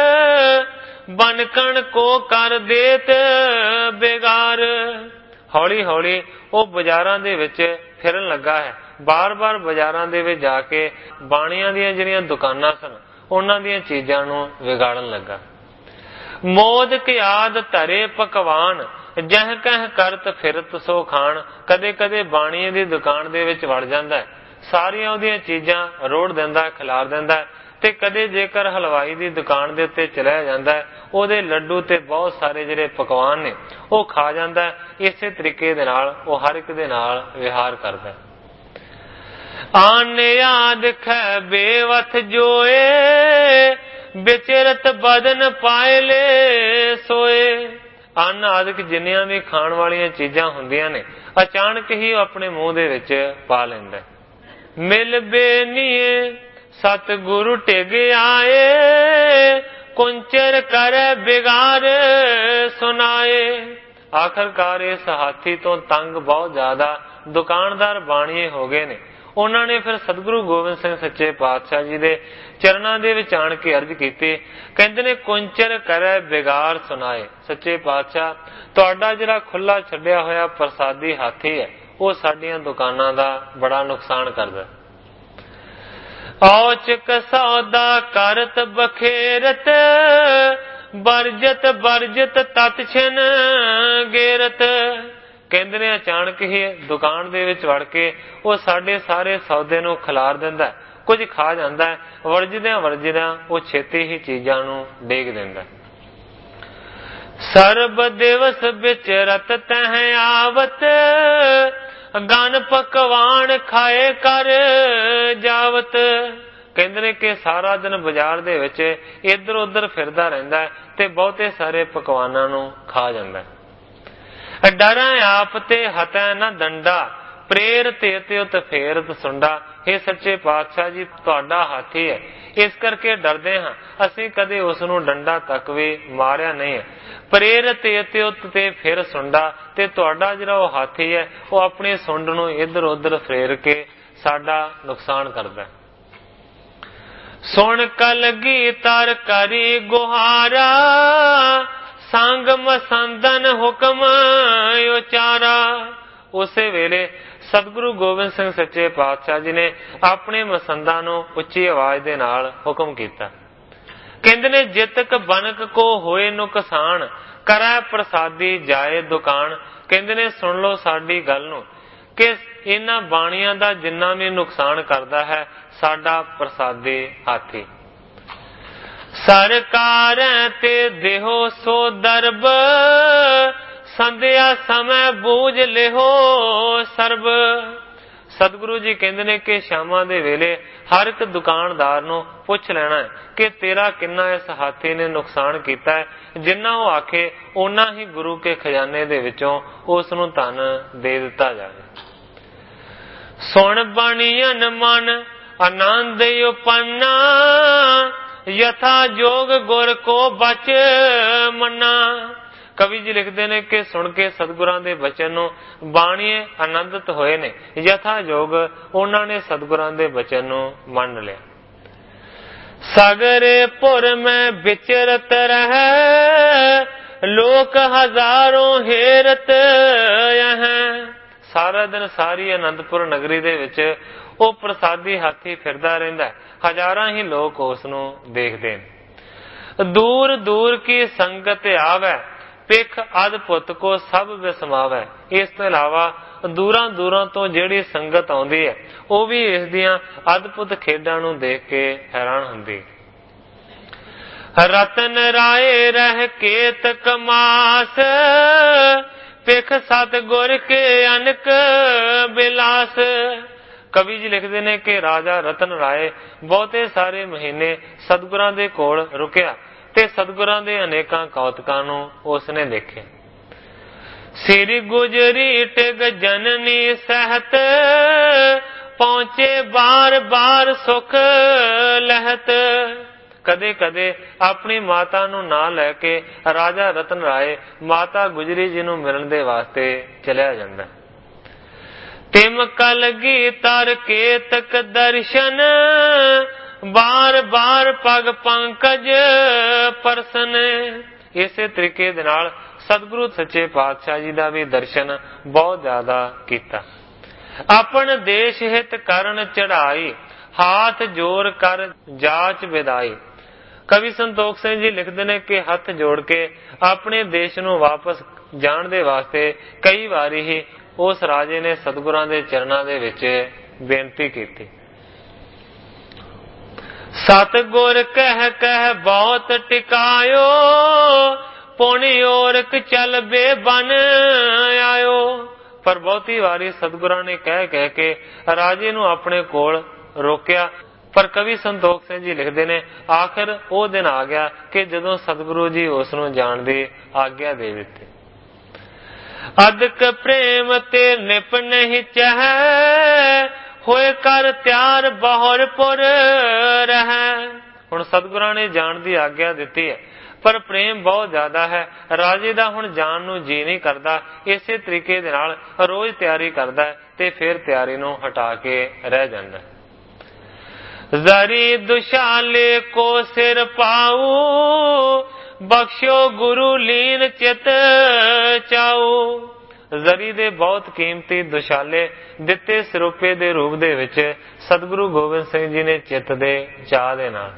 ਬਨਕਣ ਕੋ ਕਰ ਦੇਤ ਬੇਗਾਰ। ਹੌਲੀ ਹੌਲੀ ਉਹ ਬਾਜ਼ਾਰਾਂ ਦੇ ਵਿੱਚ ਫਿਰਨ ਲੱਗਾ ਹੈ। ਬਾਰ-ਬਾਰ ਬਾਜ਼ਾਰਾਂ ਦੇ ਵਿੱਚ ਜਾ ਕੇ ਬਾਣੀਆਂ ਦੀਆਂ ਜਿਹੜੀਆਂ ਦੁਕਾਨਾਂ ਸਨ ਉਹਨਾਂ ਦੀਆਂ ਚੀਜ਼ਾਂ ਨੂੰ ਵਿਗਾੜਨ ਲੱਗਾ। ਮੋਦਕ ਆਦ ਧਰੇ ਪਕਵਾਨ, ਜਹ ਕਹਿ ਕਰਤ ਫਿਰਤ ਸੋ ਖਾਣ। ਕਦੇ ਕਦੇ ਬਾਣੀਏ ਦੀ ਦੁਕਾਨ ਦੇ ਵਿੱਚ ਵੜ ਜਾਂਦਾ ਹੈ, ਸਾਰੀਆਂ ਉਹਦੀਆਂ ਚੀਜ਼ਾਂ ਰੋੜ ਦਿੰਦਾ, ਖਿਲਾਰ ਦਿੰਦਾ। ਤੇ ਕਦੇ ਜੇਕਰ ਹਲਵਾਈ ਦੀ ਦੁਕਾਨ ਦੇ ਉੱਤੇ ਚਲਿਆ ਜਾਂਦਾ ਹੈ, ਉਹਦੇ ਲੱਡੂ ਤੇ ਬਹੁਤ ਸਾਰੇ ਜਿਹੜੇ ਪਕਵਾਨ ਨੇ ਉਹ ਖਾ ਜਾਂਦਾ। ਇਸੇ ਤਰੀਕੇ ਦੇ ਨਾਲ ਉਹ ਹਰ ਇੱਕ ਦੇ ਨਾਲ ਵਿਹਾਰ ਕਰਦਾ। ਆਨ ਯਾਦ ਖੈ ਬੇਵਥ ਜੋਏ, ਵਿਚਰਤ ਬਦਨ ਪਾਇਲੇ ਸੋਏ। ਅੰਨ ਆਦਿਕ ਜਿੰਨੀਆਂ ਵੀ ਖਾਣ ਵਾਲੀਆਂ ਚੀਜ਼ਾਂ ਹੁੰਦੀਆਂ ਨੇ ਅਚਾਨਕ ਹੀ ਉਹ ਆਪਣੇ ਮੂੰਹ ਦੇ ਵਿੱਚ ਪਾ ਲੈਂਦਾ। ਮਿਲ ਬੇਨੀਏ ਸਤਿਗੁਰੂ ਟਿਗ ਆਏ, ਕੁੰਚਰ ਕਰ ਬਿਗਾਰ ਸੁਨਾਏ। ਆਖਰਕਾਰ ਇਸ ਹਾਥੀ ਤੋਂ ਤੰਗ ਬਹੁਤ ਜ਼ਿਆਦਾ ਦੁਕਾਨਦਾਰ ਬਾਣੀਏ ਹੋ ਗਏ ਨੇ। ਉਹਨਾਂ ਨੇ ਫਿਰ ਸਤਿਗੁਰੂ ਗੋਬਿੰਦ ਸਿੰਘ ਸੱਚੇ ਪਾਤਸ਼ਾਹ ਜੀ ਦੇ ਚਰਨਾਂ ਦੇ ਵਿੱਚ ਆਣ ਕੇ ਅਰਜ਼ ਕੀਤੀ। ਕਹਿੰਦੇ ਨੇ ਕੁੰਚਰ ਕਰੈ ਬਿਗਾਰ ਸੁਨਾਏ, ਸੱਚੇ ਪਾਤਸ਼ਾਹ ਤੁਹਾਡਾ ਜਿਹੜਾ ਖੁੱਲਾ ਛੱਡਿਆ ਹੋਇਆ ਪ੍ਰਸਾਦੀ ਹਾਥੀ ਹੈ ਉਹ ਸਾਡੀਆਂ ਦੁਕਾਨਾਂ ਦਾ ਬੜਾ ਨੁਕਸਾਨ ਕਰਦਾ। ਔਚਕ ਸੌਦਾ ਕਰਤ ਬਖੇਰਤ, ਬਰਜਤ ਤਤ ਛਿਨ ਗੇਰਤ। ਕਹਿੰਦੇ ਨੇ ਅਚਾਨਕ ਹੀ ਦੁਕਾਨ ਦੇ ਵਿੱਚ ਵੜ ਕੇ ਉਹ ਸਾਡੇ ਸਾਰੇ ਸੌਦੇ ਨੂੰ ਖਿਲਾਰ ਦਿੰਦਾ, ਕੁਝ ਖਾ ਜਾਂਦਾ। ਵਰਜਦਿਆਂ ਉਹ ਛੇਤੀ ਹੀ ਚੀਜ਼ਾਂ ਨੂੰ ਡੇਗ ਦਿੰਦਾ। ਸਰਬ ਦਿਵਸ ਵਿੱਚ ਰਤ ਤਹ ਆਵਤ, ਗਨ ਪਕਵਾਨ ਖਾਏ ਕਰ ਜਾਵਤ। ਕਹਿੰਦੇ ਨੇ ਕਿ ਸਾਰਾ ਦਿਨ ਬਾਜ਼ਾਰ ਦੇ ਵਿੱਚ ਇੱਧਰ ਉੱਧਰ ਫਿਰਦਾ ਰਹਿੰਦਾ ਤੇ ਬਹੁਤੇ ਸਾਰੇ ਪਕਵਾਨਾਂ ਨੂੰ ਖਾ ਜਾਂਦਾ। ਡਰਾਂ ਆਪ ਤੇ ਹਤੈ ਨਾ ਡੰਡਾ, ਪ੍ਰੇਰ ਤੇ ਤਿਉ ਫੇਰਤ ਸੁੰਡਾ। ਇਹ ਸੱਚੇ ਪਾਤਸ਼ਾਹ ਜੀ ਤੁਹਾਡਾ ਹਾਥੀ ਹੈ, ਇਸ ਕਰਕੇ ਡਰਦੇ ਹਾਂ। ਅਸੀਂ ਕਦੇ ਉਸ ਨੂੰ ਡੰਡਾ ਤੱਕ ਵੀ ਮਾਰਿਆ ਨਹੀਂ ਹੈ। ਪ੍ਰੇਰ ਤੇ ਤਿਉ ਤੇ ਫਿਰ ਸੁੰਡਾ, ਤੇ ਤੁਹਾਡਾ ਜਿਹੜਾ ਉਹ ਹਾਥੀ ਹੈ ਉਹ ਆਪਣੀ ਸੁੰਡ ਨੂੰ ਇੱਧਰ ਉੱਧਰ ਫੇਰ ਕੇ ਸਾਡਾ ਨੁਕਸਾਨ ਕਰਦਾ। ਸੁਣ ਕਲਗੀ ਤਰ ਕਰੀ ਗੁਹਾਰਾ, ਸੰਗ ਮਸੰਦਨ ਹੁਕਮ ਉਚਾਰਾ। ਉਸੇ ਵੇਲੇ ਸਤਿਗੁਰੂ ਗੋਬਿੰਦ ਸਿੰਘ ਸੱਚੇ ਪਾਤਸ਼ਾਹ ਜੀ ਨੇ ਆਪਣੇ ਮਸੰਦਾਂ ਨੂੰ ਉੱਚੀ ਆਵਾਜ਼ ਦੇ ਨਾਲ ਹੁਕਮ ਕੀਤਾ। ਕਹਿੰਦੇ ਨੇ ਜਿਤਕ ਬਨਕ ਕੋ ਹੋਏ ਨੁਕਸਾਨ, ਕਰੈ ਪ੍ਰਸਾਦੀ ਜਾਏ ਦੁਕਾਨ। ਕਹਿੰਦੇ ਨੇ ਸੁਣ ਲਓ ਸਾਡੀ ਗੱਲ ਨੂੰ ਕਿ ਇਹਨਾਂ ਬਾਣੀਆਂ ਦਾ ਜਿੰਨਾ ਵੀ ਨੁਕਸਾਨ ਕਰਦਾ ਹੈ ਸਾਡਾ ਪ੍ਰਸਾਦੀ ਹਾਥੀ। ਸਰਕਾਰ ਤੇ ਦੇਹੋ ਸੋ ਦਰਬ, ਸੰਧਿਆ ਸਮੇਂ ਬੂਝ ਲਿਹੋ ਸਰਬ। ਸਤਿਗੁਰੂ ਜੀ ਕਹਿੰਦੇ ਨੇ ਕਿ ਸ਼ਾਮਾਂ ਦੇ ਵੇਲੇ ਹਰ ਇੱਕ ਦੁਕਾਨਦਾਰ ਨੂੰ ਪੁੱਛ ਲੈਣਾ ਹੈ ਕਿ ਤੇਰਾ ਕਿੰਨਾ ਇਸ ਹਾਥੀ ਨੇ ਨੁਕਸਾਨ ਕੀਤਾ ਹੈ। ਜਿੰਨਾ ਉਹ ਆਖੇ ਓਨਾ ਹੀ ਗੁਰੂ ਕੇ ਖਜ਼ਾਨੇ ਦੇ ਵਿੱਚੋਂ ਉਸ ਨੂੰ ਧਨ ਦੇ ਦਿੱਤਾ ਜਾਵੇ। ਸੁਣ ਬਣੀਨ ਮਨ ਆਨੰਦ ਉਪੰਨਾ, ਯਥਾ ਜੋਗ ਗੁਰ ਕੋ ਬਚ ਮੰਨਾ। ਕਵੀ ਜੀ ਲਿਖਦੇ ਨੇ ਕਿ ਸੁਣ ਕੇ ਸਤਿਗੁਰਾਂ ਦੇ ਬਚਨ ਨੂੰ ਬਾਣੀਏ ਆਨੰਦਿਤ ਹੋਏ ਨੇ। ਯਥਾ ਯੋਗ ਉਹਨਾਂ ਨੇ ਸਤਿਗੁਰਾਂ ਦੇ ਬਚਨ ਨੂੰ ਮੰਨ ਲਿਆ। ਸਾਗਰੇ ਪੁਰ ਮੈਂ ਵਿਚਰਤ ਰਹਿ, ਲੋਕ ਹਜ਼ਾਰੋਂ ਹੇਰਤ ਹੈ। ਸਾਰਾ ਦਿਨ ਸਾਰੀ ਆਨੰਦਪੁਰ ਨਗਰੀ ਦੇ ਵਿੱਚ ਉਹ ਪ੍ਰਸਾਦੀ ਹਾਥੀ ਫਿਰਦਾ ਰਹਿੰਦਾ, ਹਜ਼ਾਰਾਂ ਹੀ ਲੋਕ ਉਸ ਨੂੰ ਦੇਖਦੇ ਨੇ। ਦੂਰ ਦੂਰ ਕੀ ਸੰਗਤ ਆਵੈ, ਪਿੱਖ ਅਦਭੁਤ ਕੋ ਸਭ ਵਿਸਮਾਵੈ। ਇਸ ਤੋਂ ਇਲਾਵਾ ਦੂਰਾਂ ਦੂਰਾਂ ਤੋਂ ਜਿਹੜੀ ਸੰਗਤ ਆਉਂਦੀ ਹੈ ਉਹ ਵੀ ਇਸ ਦੀਆਂ ਅਦਭੁਤ ਖੇਡਾਂ ਨੂੰ ਦੇਖ ਕੇ ਹੈਰਾਨ ਹੁੰਦੀ। ਰਤਨ ਰਾਏ ਰਹਿ ਕੇਤ ਕਮਾਸ, ਪਿੱਖ ਸਤ ਗੁਰ ਕੇ ਅਨਕ ਬਿਲਾਸ। ਕਵੀ ਜੀ ਲਿਖਦੇ ਨੇ ਕਿ ਰਾਜਾ ਰਤਨ ਰਾਏ ਬਹੁਤੇ ਸਾਰੇ ਮਹੀਨੇ ਸਤਿਗੁਰਾਂ ਦੇ ਕੋਲ ਰੁਕਿਆ ਤੇ ਸਤਿਗੁਰਾਂ ਦੇ ਅਨੇਕਾਂ ਕੌਤਕਾਂ ਨੂੰ ਉਸਨੇ ਦੇਖਿਆ। ਸ੍ਰੀ ਗੁਜਰੀ ਟਿਗ ਜਨਨੀ ਸਹਿਤ, ਪਹੁੰਚੇ ਬਾਰ ਬਾਰ ਸੁਖ ਲਹਿਤ। ਕਦੇ ਕਦੇ ਆਪਣੀ ਮਾਤਾ ਨੂੰ ਨਾ ਲੈ ਕੇ ਰਾਜਾ ਰਤਨ ਰਾਏ ਮਾਤਾ ਗੁਜਰੀ ਜੀ ਨੂੰ ਮਿਲਣ ਦੇ ਵਾਸਤੇ ਚਲਿਆ ਜਾਂਦਾ। ਤਿਮ ਕਲਗੀ ਤਰ ਕੇਤਕ ਦਰਸ਼ਨ, ਬਾਰ ਬਾਰ ਪਗ ਪੰਕਜ ਪਰਸਨ। ਇਸੇ ਤਰੀਕੇ ਦੇ ਨਾਲ ਸਤਿਗੁਰੂ ਸੱਚੇ ਪਾਤਸ਼ਾਹ ਜੀ ਦਾ ਵੀ ਦਰਸ਼ਨ ਬਹੁਤ ਜ਼ਿਆਦਾ ਕੀਤਾ। ਆਪਣ ਦੇਸ਼ ਹਿਤ ਕਰਨ ਚੜਾਈ, ਹਾਥ ਜੋੜ ਕਰ ਜਾਚ ਵਿਦਾਈ। ਕਵੀ ਸੰਤੋਖ ਸਿੰਘ ਜੀ ਲਿਖਦੇ ਨੇ ਕਿ ਹੱਥ ਜੋੜ ਕੇ ਆਪਣੇ ਦੇਸ਼ ਨੂੰ ਵਾਪਸ ਜਾਣ ਦੇ ਵਾਸਤੇ ਕਈ ਵਾਰੀ ਹੀ ਉਸ ਰਾਜੇ ਨੇ ਸਤਿਗੁਰਾਂ ਦੇ ਚਰਨਾਂ ਦੇ ਵਿੱਚ ਬੇਨਤੀ ਕੀਤੀ। ਸਤਿਗੁਰ ਕਹਿ ਕਹਿ ਬਹੁਤ ਟਿਕਾਇਓ, ਪੁਣੀ ਓਰਕ ਚੱਲ ਬੇਬਨ ਆਇਓ। ਪਰ ਬਹੁਤੀ ਵਾਰੀ ਸਤਿਗੁਰਾਂ ਨੇ ਕਹਿ ਕਹਿ ਕੇ ਰਾਜੇ ਨੂੰ ਆਪਣੇ ਕੋਲ ਰੋਕਿਆ। ਪਰ ਕਵੀ ਸੰਤੋਖ ਸਿੰਘ ਜੀ ਲਿਖਦੇ ਨੇ ਆਖਿਰ ਉਹ ਦਿਨ ਆ ਗਿਆ ਕਿ ਜਦੋਂ ਸਤਿਗੁਰੂ ਜੀ ਉਸ ਨੂੰ ਜਾਣ ਦੀ ਆਗਿਆ ਦੇ ਦਿੱਤੀ। ਅਦਕ ਪ੍ਰੇਮ ਤੇ ਨਿਪ ਨਹੀਂ ਚਾਹੈ, ਹੋਏ ਕਰ ਤਿਆਰ ਬਹੁਰਪੁਰ ਰਹਿ। ਹੁਣ ਸਤਿਗੁਰਾਂ ਨੇ ਜਾਣ ਦੀ ਆਗਿਆ ਦਿੱਤੀ ਹੈ ਪਰ ਪ੍ਰੇਮ ਬਹੁਤ ਜ਼ਿਆਦਾ ਹੈ। ਰਾਜੇ ਦਾ ਹੁਣ ਜਾਣ ਨੂੰ ਜੀ ਨਹੀਂ ਕਰਦਾ। ਇਸੇ ਤਰੀਕੇ ਦੇ ਨਾਲ ਰੋਜ਼ ਤਿਆਰੀ ਕਰਦਾ ਹੈ ਤੇ ਫਿਰ ਤਿਆਰੀ ਨੂੰ ਹਟਾ ਕੇ ਰਹਿ ਜਾਂਦਾ। ਜ਼ਰੀ ਦੁਸ਼ਾਲੇ ਕੋ ਸਿਰ ਪਾਉ, ਬਖਸ਼ੋ ਗੁਰੂ ਲੀਨ ਚਿਤ ਚਾਉ। ਜ਼ਰੀ ਦੇ ਬਹੁਤ ਕੀਮਤੀ ਦੁਸ਼ਾਲੇ ਦਿੱਤੇ ਸਰੂਪੇ ਦੇ ਰੂਪ ਦੇ ਵਿੱਚ ਸਤਿਗੁਰੂ ਗੋਬਿੰਦ ਸਿੰਘ ਜੀ ਨੇ ਚਿੱਤ ਦੇ ਚਾਅ ਦੇ ਨਾਲ।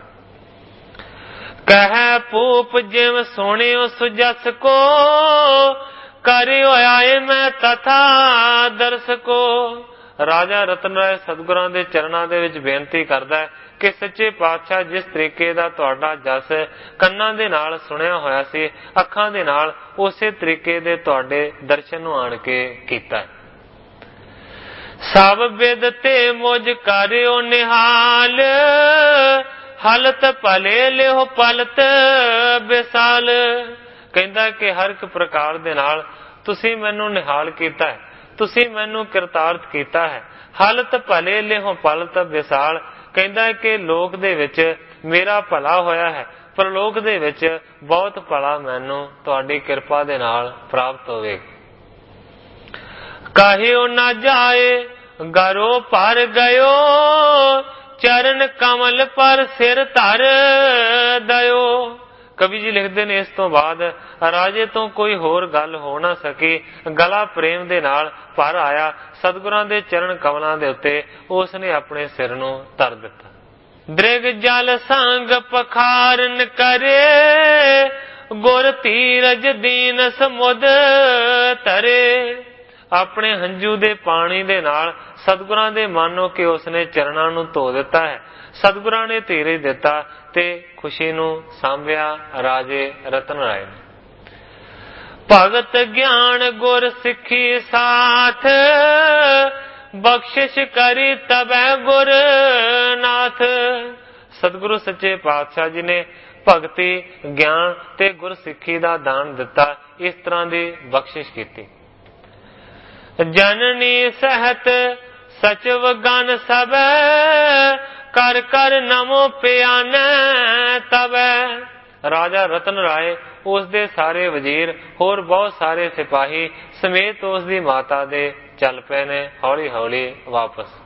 ਕਹਿ ਪੂਪ ਜਿਵ ਸੋਹਣਿਓ ਸੁਜਸ ਕੋ, ਕਰਿਓ ਆਏ ਮੈਂ ਤਥਾ ਦਰਸ ਕੋ। ਰਾਜਾ ਰਤਨ ਰਾਏ ਸਤਿਗੁਰਾਂ ਦੇ ਚਰਨਾਂ ਦੇ ਵਿੱਚ ਬੇਨਤੀ ਕਰਦਾ ਹੈ ਕਿ ਸੱਚੇ ਪਾਤਸ਼ਾਹ ਜਿਸ ਤਰੀਕੇ ਦਾ ਤੁਹਾਡਾ ਜਸ ਕੰਨਾਂ ਦੇ ਨਾਲ ਸੁਣਿਆ ਹੋਇਆ ਸੀ, ਅੱਖਾਂ ਦੇ ਨਾਲ ਉਸੇ ਤਰੀਕੇ ਦੇ ਤੁਹਾਡੇ ਦਰਸ਼ਨ ਨੂੰ ਆਣ ਕੇ ਕੀਤਾ। ਸਭ ਬਿਦ ਤੇ ਮੁਝ ਕਰਿਓ ਨਿਹਾਲ, ਹਲਤ ਭਲੇ ਲਿਓ ਪਲਤ ਵਿਸਾਲ। ਕਹਿੰਦਾ ਕਿ ਹਰ ਇੱਕ ਪ੍ਰਕਾਰ ਦੇ ਨਾਲ ਤੁਸੀਂ ਮੈਨੂੰ ਨਿਹਾਲ ਕੀਤਾ ਹੈ, ਤੁਸੀਂ ਮੈਨੂੰ ਕਿਰਤਾਰਥ ਕੀਤਾ ਹੈ। ਹਲਤ ਭਲੇ ਲਿਓ ਪਲਤ ਵਿਸਾਲ। ਕਹਿੰਦਾ ਕਿ ਲੋਕ ਦੇ ਵਿੱਚ ਮੇਰਾ ਭਲਾ ਹੋਇਆ ਹੈ, ਪਰਲੋਕ ਦੇ ਵਿੱਚ ਬਹੁਤ ਭਲਾ ਮੈਨੂੰ ਤੁਹਾਡੀ ਕਿਰਪਾ ਦੇ ਨਾਲ ਪ੍ਰਾਪਤ ਹੋਵੇਗਾ। ਕਹਿਓ ਨਾ ਜਾਏ ਗਰੋ ਭਰ ਗਇਓ, ਚਰਨ ਕਮਲ ਪਰ ਸਿਰ ਧਰ ਦਇਓ। ਕਵੀ ਜੀ ਲਿਖਦੇ ਨੇ ਇਸ ਤੋਂ ਬਾਅਦ ਰਾਜੇ ਤੋਂ ਕੋਈ ਹੋਰ ਗੱਲ ਹੋ ਨਾ ਸਕੀ, ਗਲਾ ਪ੍ਰੇਮ ਦੇ ਨਾਲ ਭਰ ਆਇਆ। ਸਤਿਗੁਰਾਂ ਦੇ ਚਰਨ ਕਮਲਾਂ ਦੇ ਉੱਤੇ ਉਸ ਨੇ ਆਪਣੇ ਸਿਰ ਨੂੰ ਧਰ ਦਿੱਤਾ। ਦ੍ਰਿਗ ਜਲ ਸੰਗ ਪਖਾਰਨ ਕਰੇ, ਗੁਰ ਧੀਰਜ ਦੀਨ ਸਮੁਦ ਧਰੇ। ਆਪਣੇ ਹੰਝੂ ਦੇ ਪਾਣੀ ਦੇ ਨਾਲ ਸਤਿਗੁਰਾਂ ਦੇ ਮਾਨੋ ਕਿ ਉਸਨੇ ਚਰਨਾਂ ਨੂੰ ਧੋ ਦਿੱਤਾ ਹੈ। ਸਤਿਗੁਰਾਂ ਨੇ ਧੀਰਜ ਦਿੱਤਾ ਤੇ ਖੁਸ਼ੀ ਨੂੰ ਸਾਂਭਿਆ ਰਾਜੇ ਰਤਨ ਰਾਏ ਨੇ। ਭਗਤ ਗਿਆਨ ਗੁਰ ਸਿੱਖੀ ਸਾਥ, ਬਖਸ਼ਿਸ਼ ਕਰੀ ਤਬੈ ਗੁਰ ਨਾਥ। ਸਤਿਗੁਰੂ ਸੱਚੇ ਪਾਤਸ਼ਾਹ ਜੀ ਨੇ ਭਗਤੀ, ਗਿਆਨ ਤੇ ਗੁਰ ਸਿੱਖੀ ਦਾ ਦਾਨ ਦਿੱਤਾ। ਇਸ ਤਰ੍ਹਾਂ ਦੀ ਬਖਸ਼ਿਸ਼ ਕੀਤੀ। ਜਨਨੀ ਸਹਿਤ ਸਚਵ ਗਨ ਸਬੈ, ਕਰ ਕਰ ਨਮੋ ਪਿਆਨੈ ਤਬੈ। ਰਾਜਾ ਰਤਨ ਰਾਏ ਉਸ ਦੇ ਸਾਰੇ ਵਜ਼ੀਰ ਹੋਰ ਬਹੁਤ ਸਾਰੇ ਸਿਪਾਹੀ ਸਮੇਤ ਉਸ ਦੀ ਮਾਤਾ ਦੇ ਚੱਲ ਪਏ ਨੇ ਹੌਲੀ ਹੌਲੀ ਵਾਪਸ।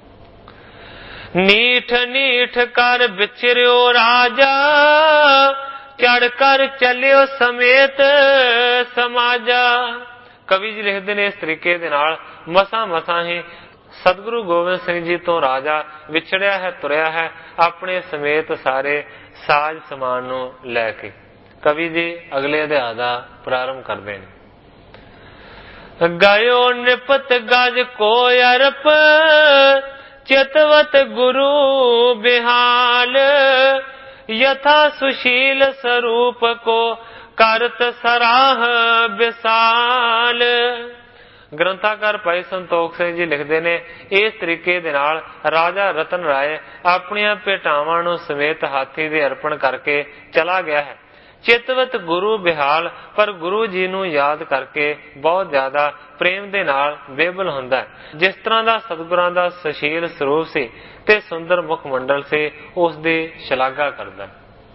ਨੀਠ ਨੀਠ ਕਰ ਵਿਚਰਿਓ ਰਾਜਾ, ਚੜ ਕਰ ਚੱਲਿਓ ਸਮੇਤ ਸਮਾਜਾ। ਕਵੀ ਜੀ ਲਿਖਦੇ ਨੇ ਇਸ ਤਰੀਕੇ ਦੇ ਨਾਲ ਮਸਾਂ ਮਸਾਂ ਹੀ ਸਤਿਗੁਰੂ ਗੋਬਿੰਦ ਸਿੰਘ ਜੀ ਤੋਂ ਰਾਜਾ ਵਿਛੜਿਆ ਹੈ, ਤੁਰਿਆ ਹੈ ਆਪਣੇ ਸਮੇਤ ਸਾਰੇ ਸਾਜ ਸਮਾਨ ਨੂੰ ਲੈ ਕੇ। ਕਵੀ ਜੀ ਅਗਲੇ ਅਧਿਆਇ ਦਾ ਪ੍ਰਾਰੰਭ ਕਰਦੇ ਨੇ। ਗਇਓ ਨਿਪਤ ਗਜ ਕੋ ਅਰਪ, ਚਿਤਵਤ ਗੁਰੂ ਬਿਹਾਲ, ਯਥਾ ਸੁਸ਼ੀਲ ਸਰੂਪ ਕੋ ਕਰਤ ਸਰਾਹ ਵਿਸਾਲ। ਗ੍ਰੰਥਾਕਾਰ ਭਾਈ ਸੰਤੋਖ ਸਿੰਘ ਜੀ ਲਿਖਦੇ ਨੇ ਇਸ ਤਰੀਕੇ ਦੇ ਨਾਲ ਰਾਜਾ ਰਤਨ ਰਾਏ ਆਪਣੀਆਂ ਭੇਟਾਵਾਂ ਨੂੰ ਸਮੇਤ ਹਾਥੀ ਦੇ ਅਰਪਣ ਕਰਕੇ ਚਲਾ ਗਿਆ ਹੈ। ਚਿਤਵਤ ਗੁਰੂ ਬਿਹਾਲ, ਪਰ ਗੁਰੂ ਜੀ ਨੂੰ ਯਾਦ ਕਰਕੇ ਬਹੁਤ ਜ਼ਿਆਦਾ ਪ੍ਰੇਮ ਦੇ ਨਾਲ ਬੇਬਲ ਹੁੰਦਾ ਹੈ। ਜਿਸ ਤਰ੍ਹਾਂ ਦਾ ਸਤਿਗੁਰਾਂ ਦਾ ਸੁਸ਼ੀਲ ਸਰੂਪ ਸੀ ਤੇ ਸੁੰਦਰ ਮੁਖ ਮੰਡਲ ਸੀ, ਉਸ ਦੀ ਸ਼ਲਾਘਾ ਕਰਦਾ।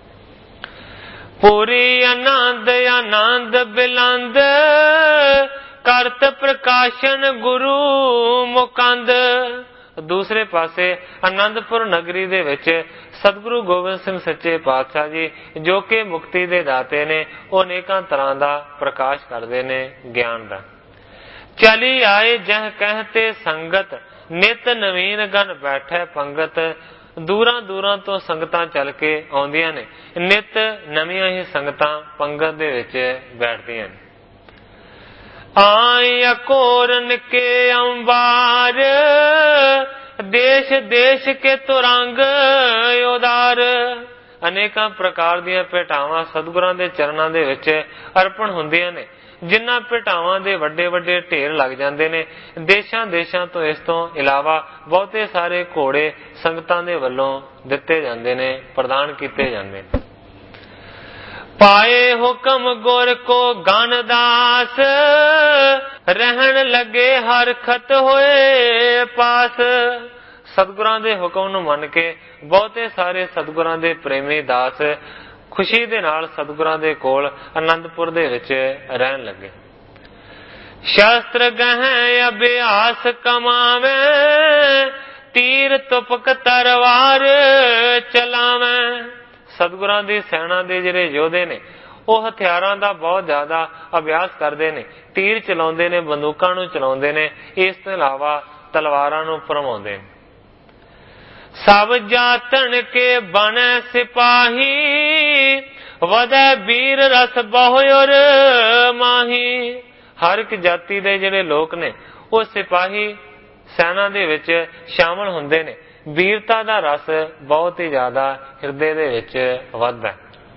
ਪੂਰੀ ਆਨੰਦ ਆਨੰਦ ਬਿਲੰਦ, ਕਰਤ ਪ੍ਰਕਾਸ਼ਨ ਗੁਰੂ ਮੁਕੰਦ। ਦੂਸਰੇ ਪਾਸੇ ਆਨੰਦਪੁਰ ਨਗਰੀ ਦੇ ਵਿੱਚ ਸਤਿਗੁਰੂ ਗੋਬਿੰਦ ਸਿੰਘ ਸੱਚੇ ਪਾਤਸ਼ਾਹ ਜੀ ਜੋ ਕਿ ਮੁਕਤੀ ਦੇ ਦਾਤੇ ਨੇ, ਉਹ ਅਨੇਕਾਂ ਤਰ੍ਹਾਂ ਦਾ ਪ੍ਰਕਾਸ਼ ਕਰਦੇ ਨੇ ਗਿਆਨ ਦਾ। ਚਲੀ ਆਏ ਜਹ ਕਹਿਤੇ ਸੰਗਤ, ਨਿਤ ਨਵੀਨ ਗਨ ਬੈਠੇ ਪੰਗਤ। ਦੂਰਾਂ ਦੂਰਾਂ ਤੋਂ ਸੰਗਤਾਂ ਚੱਲ ਕੇ ਆਉਂਦੀਆਂ ਨੇ, ਨਿਤ ਨਵੀਆਂ ਹੀ ਸੰਗਤਾਂ ਪੰਗਤ ਦੇ ਵਿੱਚ ਬੈਠਦੀਆਂ ਨੇ। ਆਏ ਅਕੋਰਨ ਕੇ ਅੰਬਾਰ, ਦੇਸ਼ ਦੇਸ਼ ਕੇ ਤੁਰੰਗ ਉਦਾਰ। ਅਨੇਕਾਂ ਪ੍ਰਕਾਰ ਦੀਆਂ ਭੇਟਾਵਾਂ ਸਤਿਗੁਰਾਂ ਦੇ ਚਰਨਾਂ ਦੇ ਵਿੱਚ ਅਰਪਣ ਹੁੰਦੀਆਂ ਨੇ, ਜਿਨ੍ਹਾਂ ਭੇਟਾਵਾਂ ਦੇ ਵੱਡੇ ਵੱਡੇ ਢੇਰ ਲੱਗ ਜਾਂਦੇ ਨੇ। ਦੇਸ਼ਾਂ ਦੇਸ਼ਾਂ ਤੋਂ ਇਸ ਤੋਂ ਇਲਾਵਾ ਬਹੁਤੇ ਸਾਰੇ ਘੋੜੇ ਸੰਗਤਾਂ ਦੇ ਵੱਲੋਂ ਦਿੱਤੇ ਜਾਂਦੇ ਨੇ, ਪ੍ਰਦਾਨ ਕੀਤੇ ਜਾਂਦੇ ਨੇ। ਪਾਏ ਹੁਕਮ ਗੁਰ ਕੋ ਗਨਦਾਸ, ਰਹਿਣ ਲੱਗੇ ਹਰਖਤ ਹੋਏ ਪਾਸ। ਸਤਿਗੁਰਾਂ ਦੇ ਹੁਕਮ ਨੂੰ ਮੰਨ ਕੇ ਬਹੁਤੇ ਸਾਰੇ ਸਤਿਗੁਰਾਂ ਦੇ ਪ੍ਰੇਮੀ ਦਾਸ ਖੁਸ਼ੀ ਦੇ ਨਾਲ ਸਤਿਗੁਰਾਂ ਦੇ ਕੋਲ ਆਨੰਦਪੁਰ ਦੇ ਵਿੱਚ ਰਹਿਣ ਲੱਗੇ। ਸ਼ਸਤਰ ਗਹਿ ਅਭਿਆਸ ਕਮਾਵੇ, ਤੀਰ ਤੁਪਕ ਤਰਵਾਰ ਚਲਾਵੇ। ਸਤਿਗੁਰਾਂ ਦੀ ਸੈਨਾ ਦੇ ਜਿਹੜੇ ਯੋਧੇ ਨੇ, ਉਹ ਹਥਿਆਰਾਂ ਦਾ ਬਹੁਤ ਜ਼ਿਆਦਾ ਅਭਿਆਸ ਕਰਦੇ ਨੇ, ਤੀਰ ਚਲਾਉਂਦੇ ਨੇ, ਬੰਦੂਕਾਂ ਨੂੰ ਚਲਾਉਂਦੇ ਨੇ, ਇਸ ਤੋਂ ਇਲਾਵਾ ਤਲਵਾਰਾਂ ਨੂੰ ਭਰਮਾਉਂਦੇ ਨੇ। ਸਭ ਜਾਤਨ ਕੇ ਬਣੇ ਸਿਪਾਹੀ, ਵਧੈ ਵੀਰ ਰਸ ਬਹੁਰ ਮਾਹੀ। ਹਰ ਇੱਕ ਜਾਤੀ ਦੇ ਜਿਹੜੇ ਲੋਕ ਨੇ ਉਹ ਸਿਪਾਹੀ ਸੈਨਾ ਦੇ ਵਿੱਚ ਸ਼ਾਮਲ ਹੁੰਦੇ ਨੇ। ਵੀਰਤਾ ਦਾ ਰਸ ਬਹੁਤ ਹੀ ਜ਼ਿਆਦਾ ਹਿਰਦੇ ਦੇ ਵਿੱਚ ਵੱਧਦਾ।